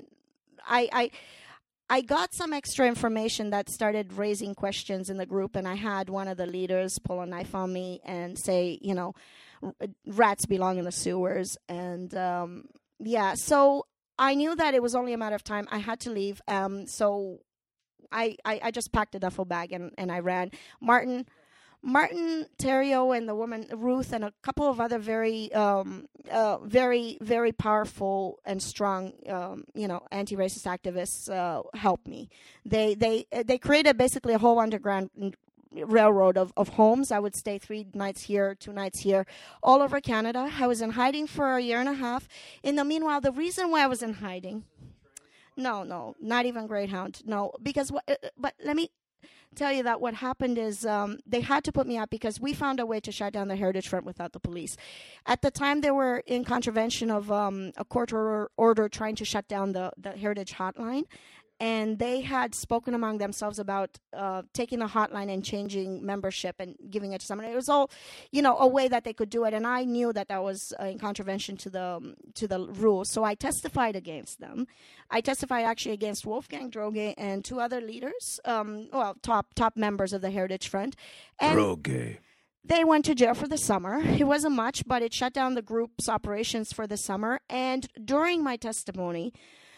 I got some extra information that started raising questions in the group, and I had one of the leaders pull a knife on me and say, rats belong in the sewers. And, so I knew that it was only a matter of time. I had to leave. So I just packed a duffel bag and I ran. Martin Terrio and the woman Ruth and a couple of other very, very powerful and strong, anti-racist activists helped me. They created basically a whole underground railroad of homes. I would stay 3 nights here, 2 nights here, all over Canada. I was in hiding for a year and a half. In the meanwhile, the reason why I was in hiding, no, not even Greyhound, no, because but let me tell you that what happened is they had to put me out because we found a way to shut down the Heritage Front without the police. At the time, they were in contravention of a court order trying to shut down the Heritage Hotline. And they had spoken among themselves about taking the hotline and changing membership and giving it to someone. It was all, a way that they could do it. And I knew that was in contravention to the rules. So I testified against them. I testified actually against Wolfgang Droge and 2 other leaders, top members of the Heritage Front. And Droge. they went to jail for the summer. It wasn't much, but it shut down the group's operations for the summer. And during my testimony,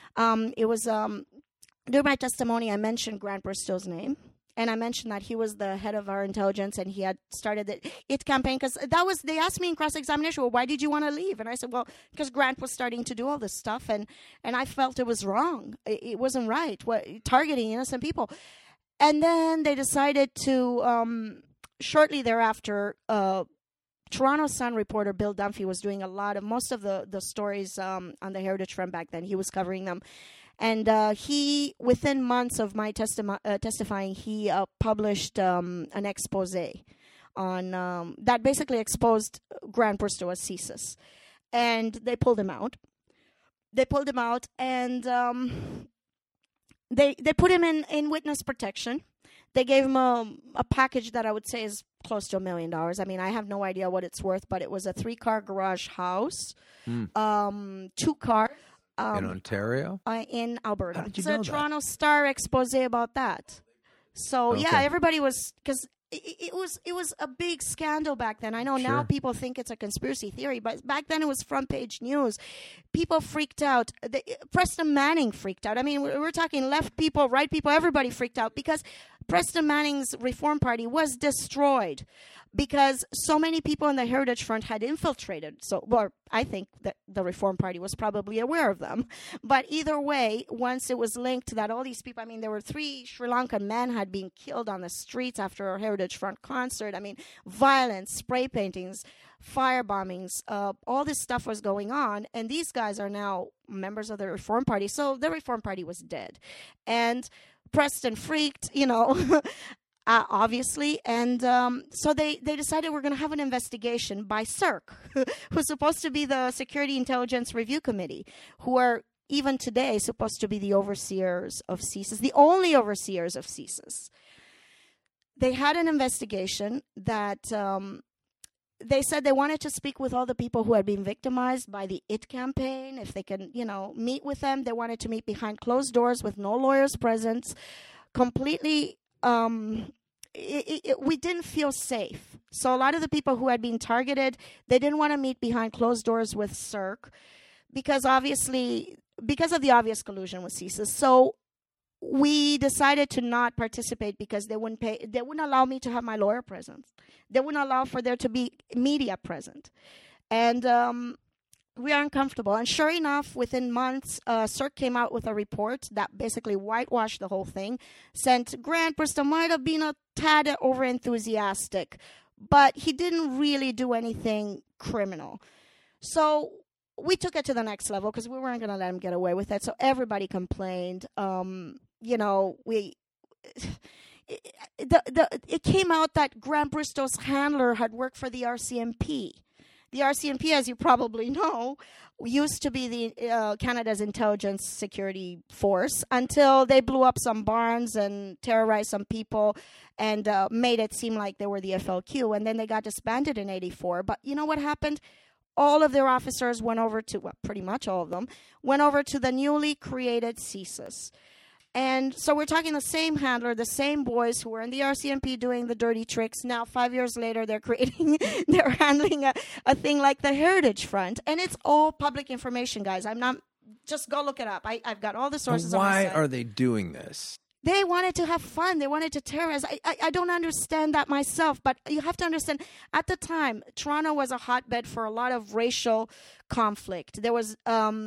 during my testimony, I mentioned Grant Bristow's name, and I mentioned that he was the head of our intelligence, and he had started the IT campaign, because they asked me in cross-examination, well, why did you want to leave? And I said, well, because Grant was starting to do all this stuff, and I felt it was wrong. It wasn't right, targeting innocent people. And then they decided to, shortly thereafter, Toronto Sun reporter Bill Dunphy was doing most of the stories on the Heritage Front back then. He was covering them. And he, within months of my testifying, he published an expose on that basically exposed Grant Bristow as CSIS. And they pulled him out. And they put him in witness protection. They gave him a package that I would say is close to $1 million. I mean, I have no idea what it's worth, but it was a 3-car garage house, 2 car. in Ontario? In Alberta. How did you So know that? Toronto Star expose about that. So yeah, Okay. everybody was, because it was a big scandal back then. I know now Sure. people think it's a conspiracy theory, but back then it was front page news. People freaked out. Preston Manning freaked out. I mean, we're talking left people, right people, everybody freaked out because Preston Manning's Reform Party was destroyed because so many people in the Heritage Front had infiltrated. So, well, I think that the Reform Party was probably aware of them. But either way, once it was linked that all these people, I mean, there were 3 Sri Lankan men had been killed on the streets after a Heritage Front concert. I mean, violence, spray paintings, fire bombings, all this stuff was going on. And these guys are now members of the Reform Party. So the Reform Party was dead. And Preston freaked, obviously. And so they decided we're going to have an investigation by CERC, who's supposed to be the Security Intelligence Review Committee, who are even today supposed to be the overseers of CSIS, the only overseers of CSIS. They had an investigation that they said they wanted to speak with all the people who had been victimized by the IT campaign. If they can, meet with them, they wanted to meet behind closed doors with no lawyers present. Completely, we didn't feel safe. So a lot of the people who had been targeted, they didn't want to meet behind closed doors with CERC because of the obvious collusion with CSIS. So we decided to not participate because they wouldn't allow me to have my lawyer present. They wouldn't allow for there to be media present. And we are uncomfortable. And sure enough, within months, CERC came out with a report that basically whitewashed the whole thing. Sent Grant Bristow might have been a tad over-enthusiastic, but he didn't really do anything criminal. So we took it to the next level because we weren't going to let him get away with it. So everybody complained. It came out that Grant Bristow's handler had worked for the RCMP. The RCMP, as you probably know, used to be the Canada's intelligence security force until they blew up some barns and terrorized some people and made it seem like they were the FLQ. And then they got disbanded in 1984. But you know what happened? All of their officers went over to, pretty much all of them, went over to the newly created CSIS. And so we're talking the same handler, the same boys who were in the RCMP doing the dirty tricks. Now, 5 years later, they're handling a thing like the Heritage Front. And it's all public information, guys. Just go look it up. I've got all the sources on my Why site. are they doing this? They wanted to have fun. They wanted to terrorize. I don't understand that myself, but you have to understand, at the time, Toronto was a hotbed for a lot of racial conflict. There was,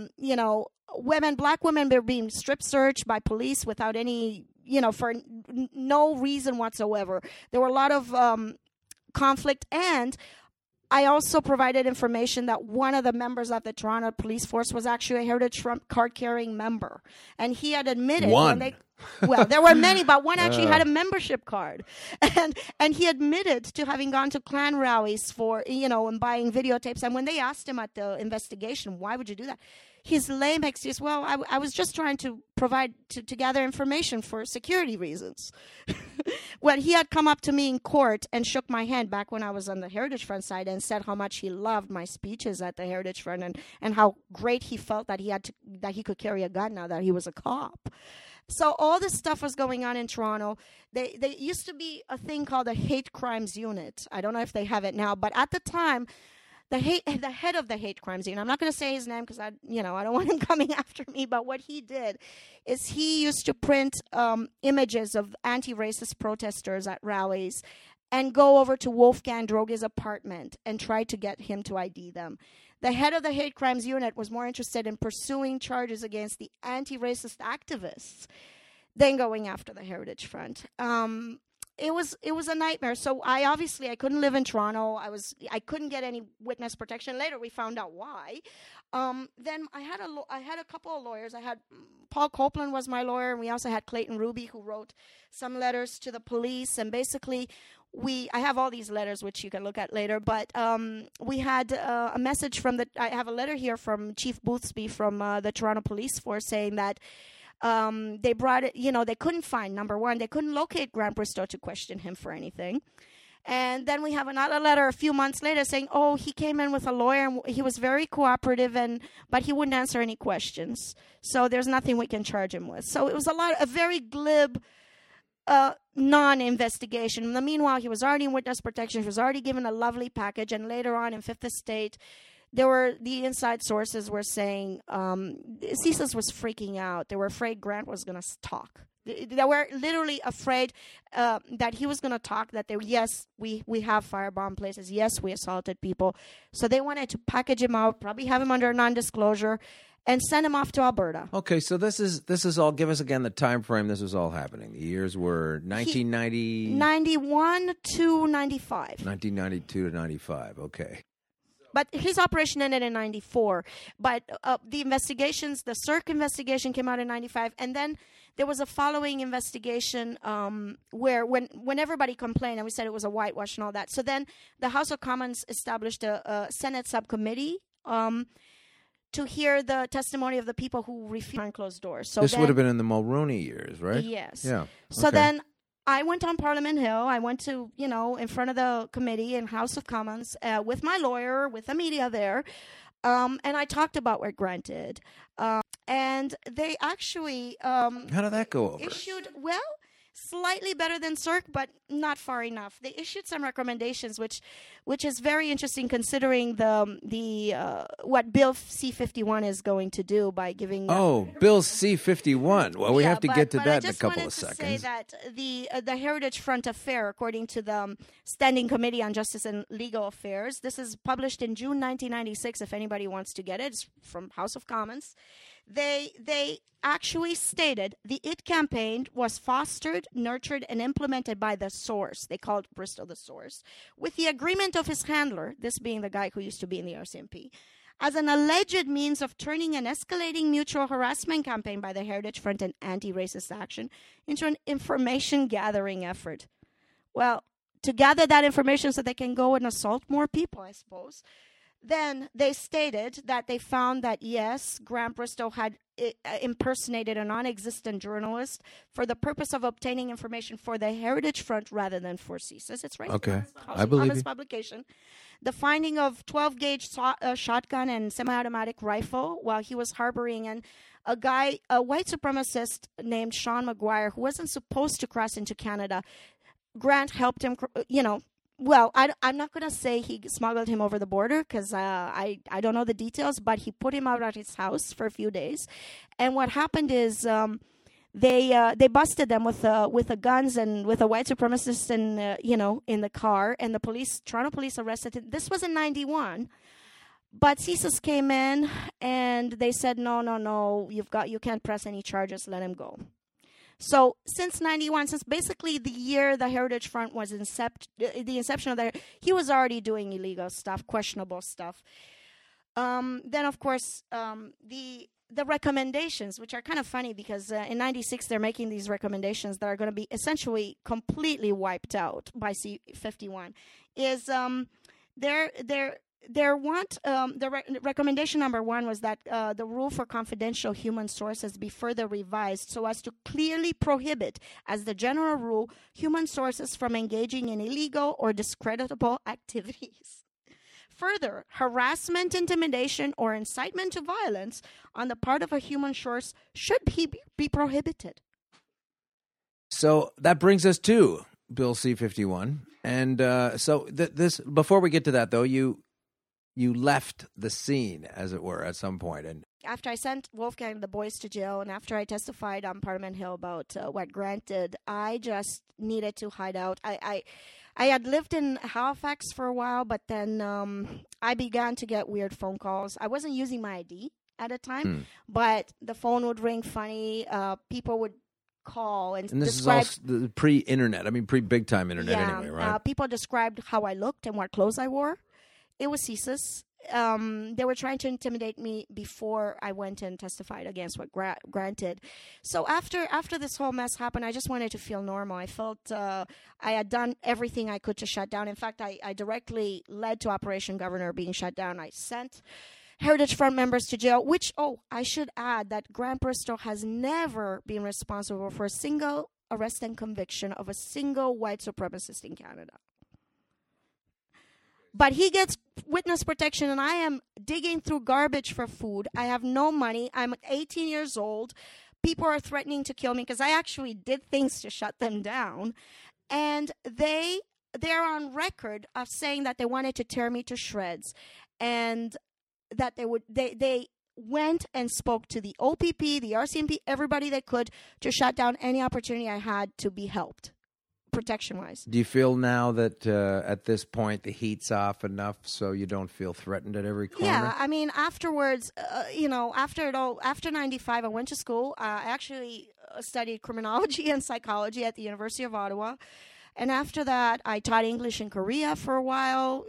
black women were being strip searched by police without any, for no reason whatsoever. There were a lot of conflict, and I also provided information that one of the members of the Toronto Police Force was actually a Heritage Front card-carrying member. And he had admitted... Well, there were many, but one actually had a membership card. And he admitted to having gone to Klan rallies for, and buying videotapes. And when they asked him at the investigation, why would you do that? His lame excuse, well, I was just trying to provide, to gather information for security reasons. Well, he had come up to me in court and shook my hand back when I was on the Heritage Front side and said how much he loved my speeches at the Heritage Front and how great he felt that he could carry a gun now that he was a cop. So all this stuff was going on in Toronto. They used to be a thing called the Hate Crimes Unit. I don't know if they have it now, but at the time, the head of the Hate Crimes Unit, I'm not going to say his name because I don't want him coming after me, but what he did is he used to print images of anti-racist protesters at rallies and go over to Wolfgang Droge's apartment and try to get him to ID them. The head of the Hate Crimes Unit was more interested in pursuing charges against the anti-racist activists than going after the Heritage Front. It was a nightmare. So I couldn't live in Toronto. I couldn't get any witness protection. Later we found out why. Then I had a couple of lawyers. I had Paul Copeland was my lawyer, and we also had Clayton Ruby, who wrote some letters to the police. And basically, I have all these letters, which you can look at later. But we had a message I have a letter here from Chief Boothby from the Toronto Police Force saying that they brought it, they couldn't find, number one, they couldn't locate Grant Bristow to question him for anything. And then we have another letter a few months later saying, oh, he came in with a lawyer and he was very cooperative, but he wouldn't answer any questions. So there's nothing we can charge him with. So it was a very glib non-investigation. In the meanwhile, he was already in witness protection. He was already given a lovely package. And later on in Fifth Estate, the inside sources were saying CSIS was freaking out. They were afraid Grant was going to talk. They were literally afraid that he was going to talk, that we have firebomb places. Yes, we assaulted people. So they wanted to package him out, probably have him under non-disclosure, and send him off to Alberta. Okay, so this is all. Give us again the time frame. This was all happening. The years were 1990, 91 to 95. 1992 to 95. Okay. But his operation ended in 94. But the investigations, the Cirque investigation came out in 95. And then there was a following investigation where when everybody complained and we said it was a whitewash and all that. So then the House of Commons established a Senate subcommittee to hear the testimony of the people who refused behind closed doors. So this would have been in the Mulroney years, right? Yes. Yeah. So okay. then I went on Parliament Hill. I went to, in front of the committee in House of Commons with my lawyer, with the media there, and I talked about what Grant did. And they actually how did that go over? Issued, slightly better than Cirque, but not far enough. They issued some recommendations, which is very interesting considering the what Bill C-51 is going to do by giving. Bill C-51. Well, we have to get to that in a couple of seconds. I just wanted to say that the Heritage Front affair, according to the Standing Committee on Justice and Legal Affairs, this is published in June 1996. If anybody wants to get it, it's from House of Commons. They actually stated the IT campaign was fostered, nurtured, and implemented by the source. They called Bristow the source, with the agreement of his handler, this being the guy who used to be in the RCMP, as an alleged means of turning an escalating mutual harassment campaign by the Heritage Front and anti-racist action into an information gathering effort. Well, to gather that information so they can go and assault more people, I suppose. Then they stated that they found that, yes, Grant Bristow had impersonated a non-existent journalist for the purpose of obtaining information for the Heritage Front rather than for CSIS. It's right. Okay, I believe you. Publication. The finding of 12-gauge shotgun and semi-automatic rifle while he was harboring a white supremacist named Sean McGuire who wasn't supposed to cross into Canada. Grant helped him, Well, I'm not going to say he smuggled him over the border because I don't know the details, but he put him out at his house for a few days. And what happened is they busted them with the guns and with a white supremacist in the car. And the Toronto police arrested him. This was in 91. But CSIS came in and they said, no, you can't press any charges. Let him go. So since 91, since basically the year the Heritage Front was the inception of he was already doing illegal stuff, questionable stuff. Then, of course, the recommendations, which are kind of funny because in 96 they're making these recommendations that are going to be essentially completely wiped out by C-51, is recommendation number one was that the rule for confidential human sources be further revised so as to clearly prohibit, as the general rule, human sources from engaging in illegal or discreditable activities. Further, harassment, intimidation, or incitement to violence on the part of a human source should be prohibited. So that brings us to Bill C-51. And so this before we get to that, though, you left the scene, as it were, at some point. And after I sent Wolfgang the boys to jail and after I testified on Parliament Hill about what Grant did, I just needed to hide out. I had lived in Halifax for a while, but then I began to get weird phone calls. I wasn't using my ID at the time, but the phone would ring funny. People would call and this describe, is all pre-internet. I mean, pre-big-time internet anyway, right? People described how I looked and what clothes I wore. It was CSIS. They were trying to intimidate me before I went and testified against what Grant did. So after this whole mess happened, I just wanted to feel normal. I felt I had done everything I could to shut down. In fact, I directly led to Operation Governor being shut down. I sent Heritage Front members to jail, which, I should add that Grant Bristow has never been responsible for a single arrest and conviction of a single white supremacist in Canada. But he gets witness protection, and I am digging through garbage for food. I have no money. I'm 18 years old. People are threatening to kill me because I actually did things to shut them down. And they're on record of saying that they wanted to tear me to shreds, and that they went and spoke to the OPP, the RCMP, everybody they could to shut down any opportunity I had to be helped, protection-wise. Do you feel now that at this point the heat's off enough so you don't feel threatened at every corner? Yeah, I mean, afterwards, after it all, after 95, I went to school. I actually studied criminology and psychology at the University of Ottawa. And after that, I taught English in Korea for a while.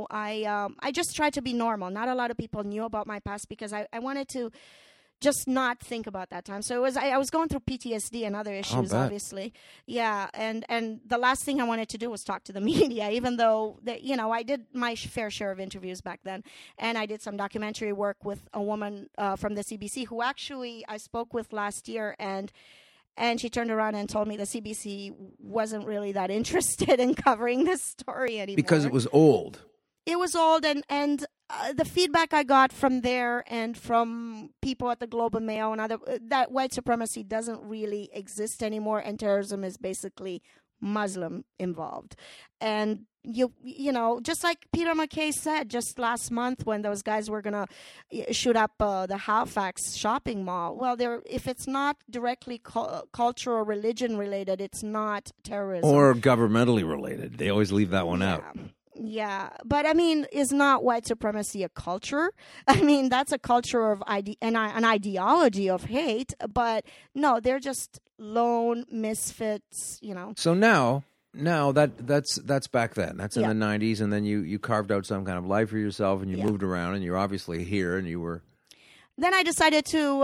I just tried to be normal. Not a lot of people knew about my past because I wanted to just not think about that time. So I was going through PTSD and other issues, obviously. Yeah, and the last thing I wanted to do was talk to the media, even though I did my fair share of interviews back then, and I did some documentary work with a woman from the CBC who actually I spoke with last year, and she turned around and told me the CBC wasn't really that interested in covering this story anymore. Because it was old. It was old, and the feedback I got from there and from people at the Globe and Mail and other, that white supremacy doesn't really exist anymore, and terrorism is basically Muslim involved. And just like Peter MacKay said just last month when those guys were going to shoot up the Halifax shopping mall, well, if it's not directly culture or religion related, it's not terrorism. Or governmentally related. They always leave that one out. Yeah, but I mean, is not white supremacy a culture? I mean, that's a culture of an ideology of hate, but no, they're just lone misfits, So now that's back then. That's in the 90s, and then you carved out some kind of life for yourself, and you moved around, and you're obviously here, and you were. Then I decided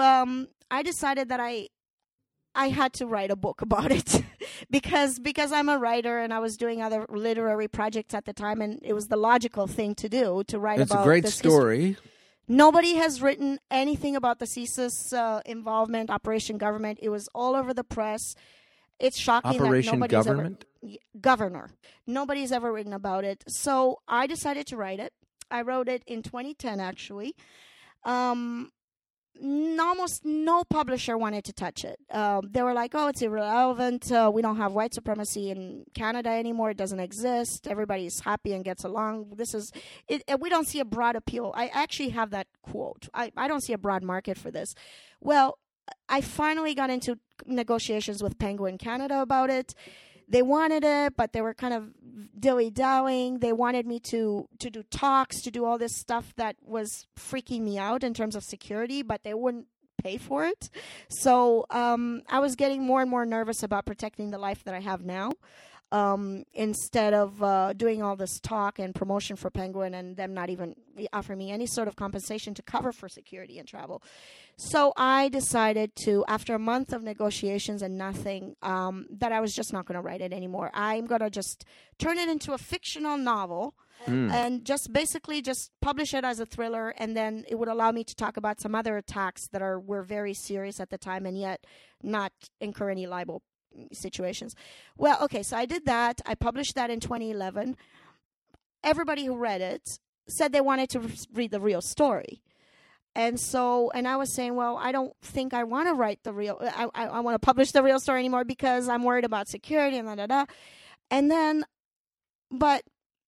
that I had to write a book about it because I'm a writer and I was doing other literary projects at the time, and it was the logical thing to do to write about. It's a great story. History. Nobody has written anything about the CSIS involvement, Operation Government. It was all over the press. It's shocking Operation that nobody's Government? Governor. Nobody's ever written about it. So I decided to write it. I wrote it in 2010, actually. Almost no publisher wanted to touch it. They were like, oh, it's irrelevant. We don't have white supremacy in Canada anymore. It doesn't exist. Everybody's happy and gets along. This is it. We don't see a broad appeal. I actually have that quote. I don't see a broad market for this. Well, I finally got into negotiations with Penguin Canada about it. They wanted it, but they were kind of dilly-dallying. They wanted me to do talks, to do all this stuff that was freaking me out in terms of security, but they wouldn't pay for it. So I was getting more and more nervous about protecting the life that I have now. Instead of doing all this talk and promotion for Penguin and them not even offer me any sort of compensation to cover for security and travel. So I decided to, after a month of negotiations and nothing, that I was just not going to write it anymore. I'm going to just turn it into a fictional novel and just basically just publish it as a thriller, and then it would allow me to talk about some other attacks that were very serious at the time and yet not incur any libel situations. Well, okay, so I did that. I published that in 2011. Everybody who read it said they wanted to read the real story. And I was saying, well, I don't think I want to write I want to publish the real story anymore because I'm worried about security and da-da-da. And then, but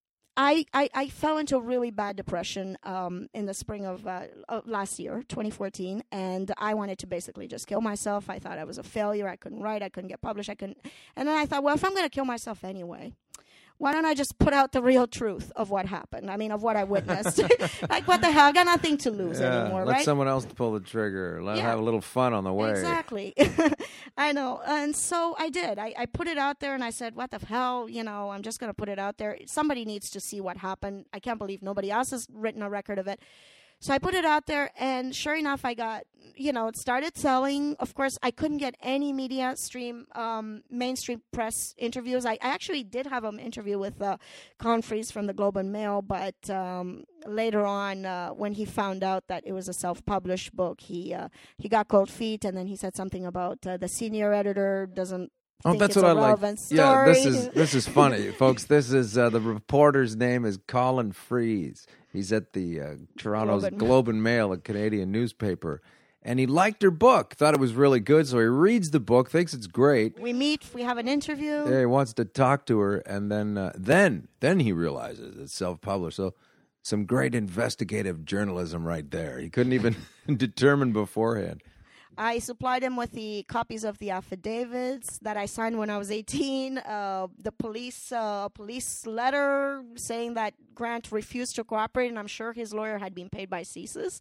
I fell into a really bad depression in the spring of last year, 2014, and I wanted to basically just kill myself. I thought I was a failure. I couldn't write. I couldn't get published. And then I thought, well, if I'm going to kill myself anyway, why don't I just put out the real truth of what happened? I mean, of what I witnessed. Like, what the hell? I got nothing to lose anymore, right? Let someone else pull the trigger. Let have a little fun on the way. Exactly. I know. And so I did. I put it out there, and I said, what the hell? I'm just going to put it out there. Somebody needs to see what happened. I can't believe nobody else has written a record of it. So I put it out there, and sure enough, I got, it started selling. Of course, I couldn't get any mainstream press interviews. I actually did have an interview with Confreys from the Globe and Mail, but later on, when he found out that it was a self-published book, he got cold feet, and then he said something about the senior editor doesn't Oh, that's it's what a I like. relevant Yeah, story. this is funny, folks. This is the reporter's name is Colin Freeze. He's at the Toronto's Globe and Mail, a Canadian newspaper, and he liked her book. Thought it was really good, so he reads the book, thinks it's great. We meet, we have an interview. Yeah, he wants to talk to her, and then he realizes it's self-published. So some great investigative journalism right there. He couldn't even determine beforehand. I supplied him with the copies of the affidavits that I signed when I was 18, the police letter saying that Grant refused to cooperate, and I'm sure his lawyer had been paid by CSIS.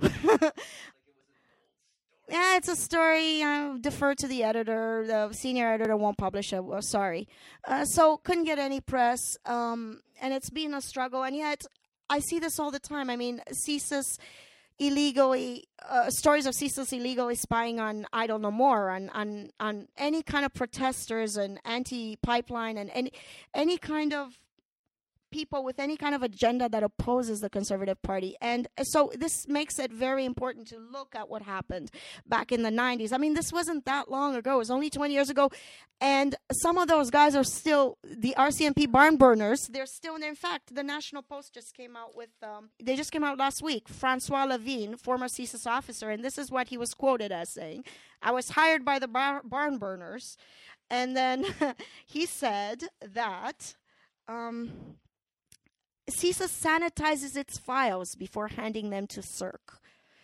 Yeah, it's a story. Defer to the editor. The senior editor won't publish it. Well, sorry. So couldn't get any press, and it's been a struggle. And yet, I see this all the time. I mean, CSIS illegally stories of CSIS illegally spying on I don't know more on any kind of protesters and anti-pipeline and any kind of people with any kind of agenda that opposes the Conservative Party. And so this makes it very important to look at what happened back in the 90s. I mean, this wasn't that long ago. It was only 20 years ago. And some of those guys are still the RCMP barn burners. They're still, in fact, the National Post just came out with, they just came out last week, Francois Levine, former CSIS officer, and this is what he was quoted as saying: "I was hired by the barn burners." And then he said that CSIS sanitizes its files before handing them to CERC.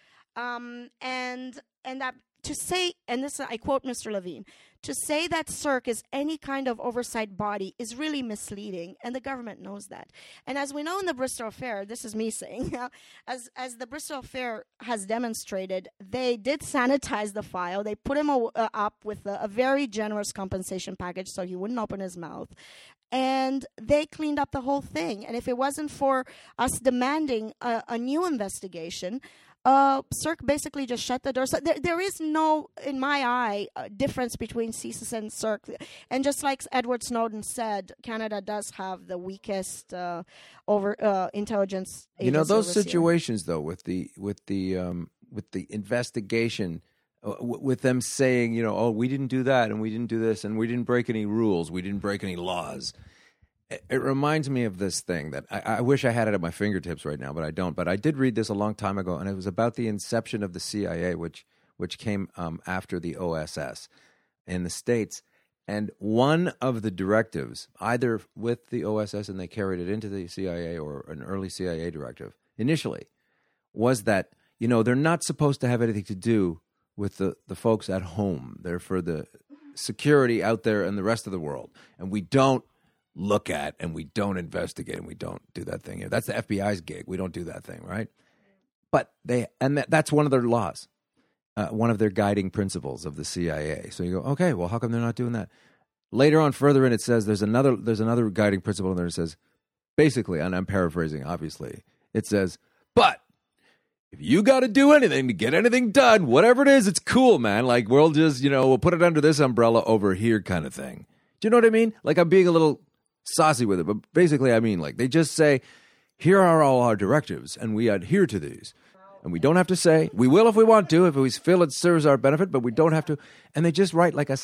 And that to say, and this I quote Mr. Levine, to say that CERC is any kind of oversight body is really misleading, and the government knows that. And as we know in the Bristow Affair, this is me saying, as the Bristow Affair has demonstrated, they did sanitize the file. They put him up with a very generous compensation package so he wouldn't open his mouth. And they cleaned up the whole thing. And if it wasn't for us demanding a new investigation, CERC basically just shut the door. So there is no, in my eye, difference between CSIS and CERC. And just like Edward Snowden said, Canada does have the weakest intelligence agency. You know, those overseer. situations, though, with the investigation, with them saying, you know, oh, we didn't do that, and we didn't do this, and we didn't break any rules, we didn't break any laws. It reminds me of this thing that I wish I had it at my fingertips right now, but I don't. But I did read this a long time ago, and it was about the inception of the CIA, which came after the OSS in the States. And one of the directives, either with the OSS and they carried it into the CIA or an early CIA directive initially, was that, you know, they're not supposed to have anything to do with the folks at home. They're for the security out there in the rest of the world. And we don't look at and we don't investigate and we don't do that thing here. That's the FBI's gig. We don't do that thing, right? But that's one of their laws, one of their guiding principles of the CIA. So you go, okay, well, how come they're not doing that? Later on, further in, it says there's another guiding principle in there. It says, basically, and I'm paraphrasing, obviously, it says, but if you got to do anything to get anything done, whatever it is, it's cool, man. Like, we'll just, we'll put it under this umbrella over here kind of thing. Do you know what I mean? Like, I'm being a little saucy with it, but basically I mean, like, they just say, here are all our directives, and we adhere to these. And we don't have to say, we will if we want to, if we feel it serves our benefit, but we don't have to. And they just write like a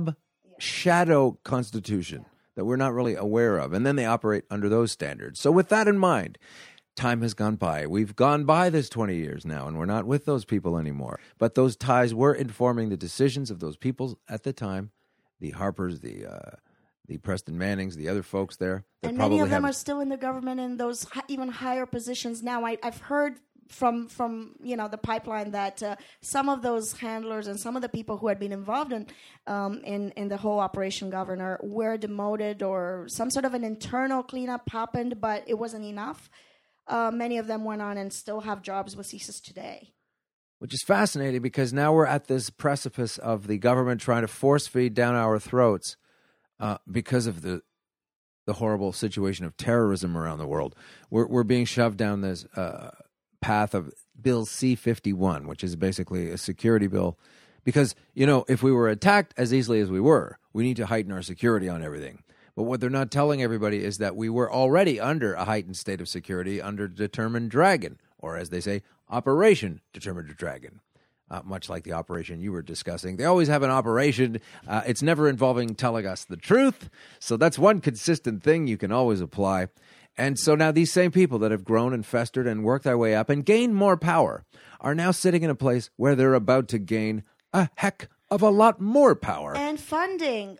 sub-shadow constitution that we're not really aware of. And then they operate under those standards. So with that in mind, time has gone by. We've gone by this 20 years now, and we're not with those people anymore. But those ties were informing the decisions of those people at the time, the Harpers, the Preston Mannings, the other folks there. And many of them are still in the government in those even higher positions now. I've heard from the pipeline that some of those handlers and some of the people who had been involved in the whole Operation Governor were demoted, or some sort of an internal cleanup happened, but it wasn't enough. Many of them went on and still have jobs with CSIS today. Which is fascinating, because now we're at this precipice of the government trying to force feed down our throats because of the horrible situation of terrorism around the world. We're being shoved down this path of Bill C-51, which is basically a security bill. Because, if we were attacked as easily as we were, we need to heighten our security on everything. But what they're not telling everybody is that we were already under a heightened state of security under Determined Dragon, or as they say, Operation Determined Dragon. much like the operation you were discussing. They always have an operation. It's never involving telling us the truth. So that's one consistent thing you can always apply. And so now these same people that have grown and festered and worked their way up and gained more power are now sitting in a place where they're about to gain a heck of a lot more power. And funding.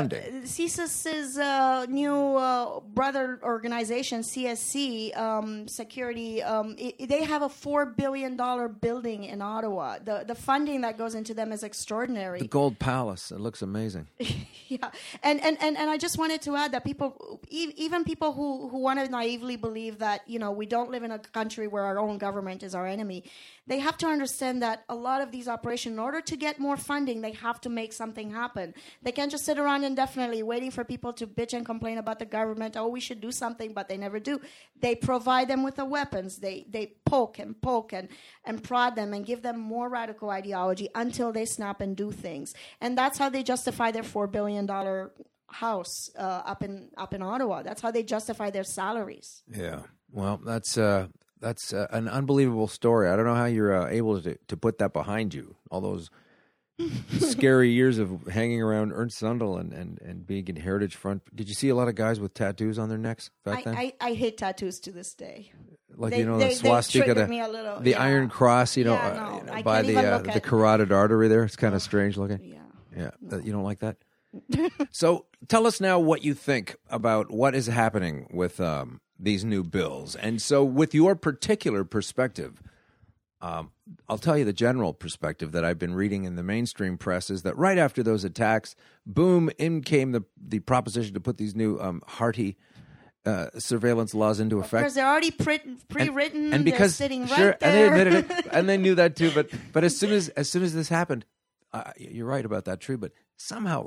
CSIS's new brother organization, CSC, security, they have a $4 billion building in Ottawa. The funding that goes into them is extraordinary. The Gold Palace. It looks amazing. Yeah. And I just wanted to add that people, even people who want to naively believe that, we don't live in a country where our own government is our enemy, they have to understand that a lot of these operations, in order to get more funding, they have to make something happen. They can't just sit around indefinitely waiting for people to bitch and complain about the government. Oh, we should do something, but they never do. They provide them with the weapons. They poke and prod them and give them more radical ideology until they snap and do things. And that's how they justify their $4 billion house up in Ottawa. That's how they justify their salaries. Yeah. Well, that's an unbelievable story. I don't know how you're able to put that behind you. All those scary years of hanging around Ernst Zundel and being in Heritage Front. Did you see a lot of guys with tattoos on their necks back then? I hate tattoos to this day. Like, the swastika, the Iron Cross, by the carotid artery there. It's kind of strange looking. Yeah. You don't like that? So tell us now what you think about what is happening with these new bills. And so with your particular perspective, I'll tell you the general perspective that I've been reading in the mainstream press is that right after those attacks, boom, in came the proposition to put these new hearty surveillance laws into effect. Because they're already pre-written, and because they're sitting sure, right there. And they admitted it, and they knew that too. But as soon as this happened, you're right about that, true. But somehow,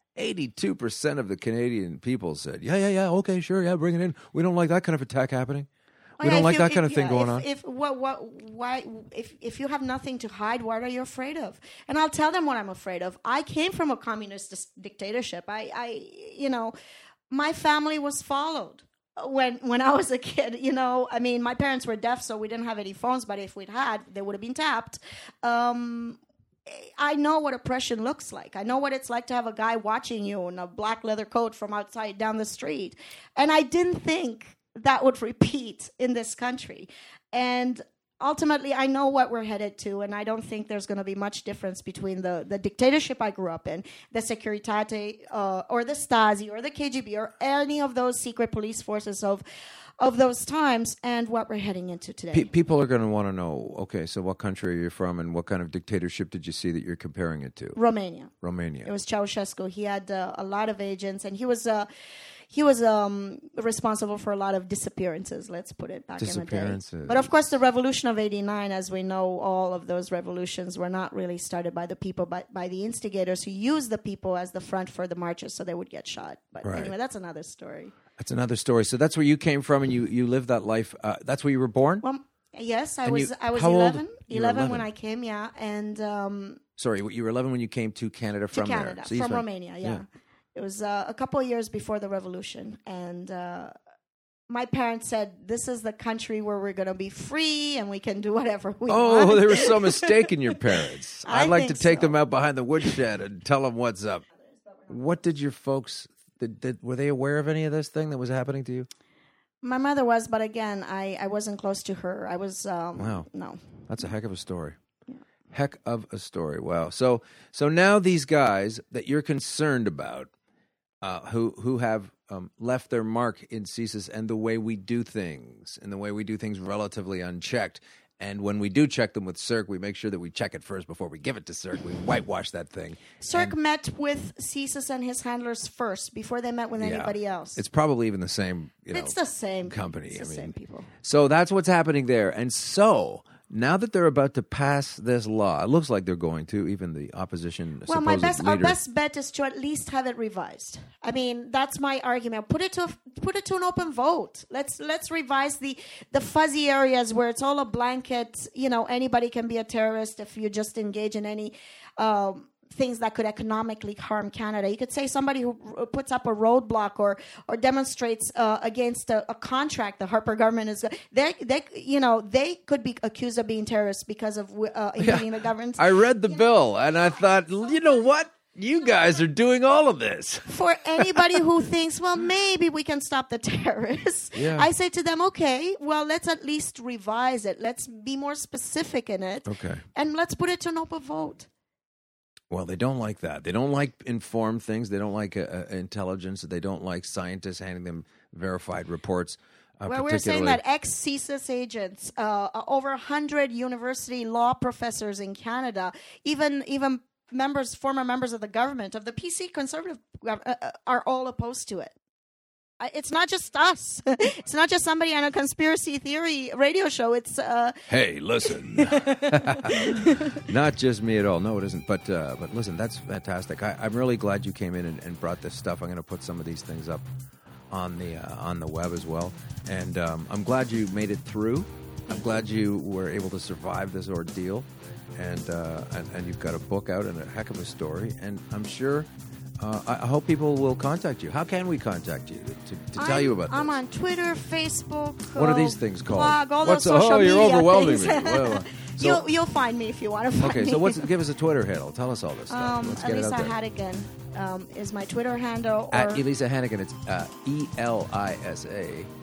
82% of the Canadian people said, yeah, okay, sure, yeah, bring it in. We don't like that kind of attack happening. We don't like that kind of thing going on. If you have nothing to hide, what are you afraid of? And I'll tell them what I'm afraid of. I came from a communist dictatorship. My family was followed when I was a kid. My parents were deaf, so we didn't have any phones. But if we'd had, they would have been tapped. I know what oppression looks like. I know what it's like to have a guy watching you in a black leather coat from outside down the street. And I didn't think that would repeat in this country. And ultimately, I know what we're headed to, and I don't think there's going to be much difference between the dictatorship I grew up in, the Securitate, or the Stasi, or the KGB, or any of those secret police forces of those times, and what we're heading into today. People are going to want to know, okay, so what country are you from, and what kind of dictatorship did you see that you're comparing it to? Romania. It was Ceausescu. He had a lot of agents, and he was responsible for a lot of disappearances, let's put it back in the day. But of course, the revolution of 89, as we know, all of those revolutions were not really started by the people, but by the instigators who used the people as the front for the marches so they would get shot. But anyway, that's another story. That's another story. So that's where you came from, and you lived that life. That's where you were born? Well, yes, I was 11 when I came, yeah. And sorry, you were 11 when you came to Canada from Canada, there. So from Romania, yeah. It was a couple of years before the revolution, and my parents said, this is the country where we're going to be free and we can do whatever we want. Oh, they were so mistaken, your parents. I'd like to take them out behind the woodshed and tell them what's up. What did your folks, were they aware of any of this thing that was happening to you? My mother was, but again, I wasn't close to her. I was, wow. No. That's a heck of a story. Yeah. Heck of a story. Wow. So now these guys that you're concerned about, who have left their mark in CSIS and the way we do things, and the way we do things relatively unchecked. And when we do check them with CERC, we make sure that we check it first before we give it to CERC. We whitewash that thing. CERC met with CSIS and his handlers first before they met with anybody else. It's probably even the same. It's the same company. It's the same people. So that's what's happening there. And so now that they're about to pass this law, it looks like they're going to, even the opposition. Well, our best bet is to at least have it revised. I mean, that's my argument. Put it to an open vote. Let's revise the fuzzy areas where it's all a blanket. Anybody can be a terrorist if you just engage in any things that could economically harm Canada. You could say somebody who puts up a roadblock or demonstrates against a contract the Harper government is. They could be accused of being terrorists because of invading the government. I read the bill and I thought, you know what? You guys are doing all of this. For anybody who thinks, well, maybe we can stop the terrorists, I say to them, okay, well, let's at least revise it. Let's be more specific in it. Okay. And let's put it to an open vote. Well, they don't like that. They don't like informed things. They don't like intelligence. They don't like scientists handing them verified reports. Well, we're saying that ex-CSIS agents, over 100 university law professors in Canada, even former members of the government, of the PC Conservative, are all opposed to it. It's not just us. It's not just somebody on a conspiracy theory radio show. It's hey, listen, not just me at all. No, it isn't. But listen, that's fantastic. I'm really glad you came in and brought this stuff. I'm going to put some of these things up on the web as well. And I'm glad you made it through. I'm glad you were able to survive this ordeal. And you've got a book out and a heck of a story. And I'm sure, I hope people will contact you. How can we contact you to tell you about this? I'm on Twitter, Facebook. What are these things called? Blog, all those social media you're overwhelming things. me. Well, so, you'll find me if you want to find me. Okay, so give us a Twitter handle. Tell us all this stuff. Let's get Elisa it out there. Hannigan is my Twitter handle. At Elisa Hannigan, it's ELISA.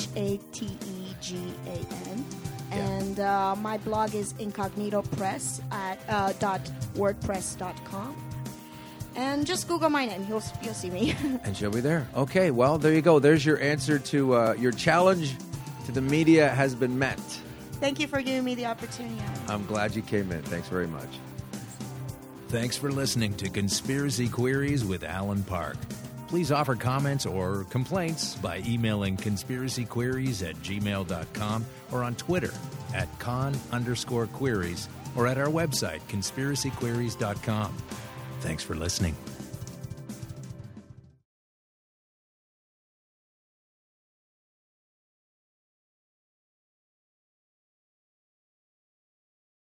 HATEGAN. And my blog is Incognito Press at .wordpress.com. And just Google my name. You'll see me. And she'll be there. Okay, well, there you go. There's your answer to your challenge to the media has been met. Thank you for giving me the opportunity. I'm glad you came in. Thanks very much. Thanks for listening to Conspiracy Queries with Alan Park. Please offer comments or complaints by emailing conspiracyqueries@gmail.com or on Twitter at @con_queries or at our website, conspiracyqueries.com. Thanks for listening.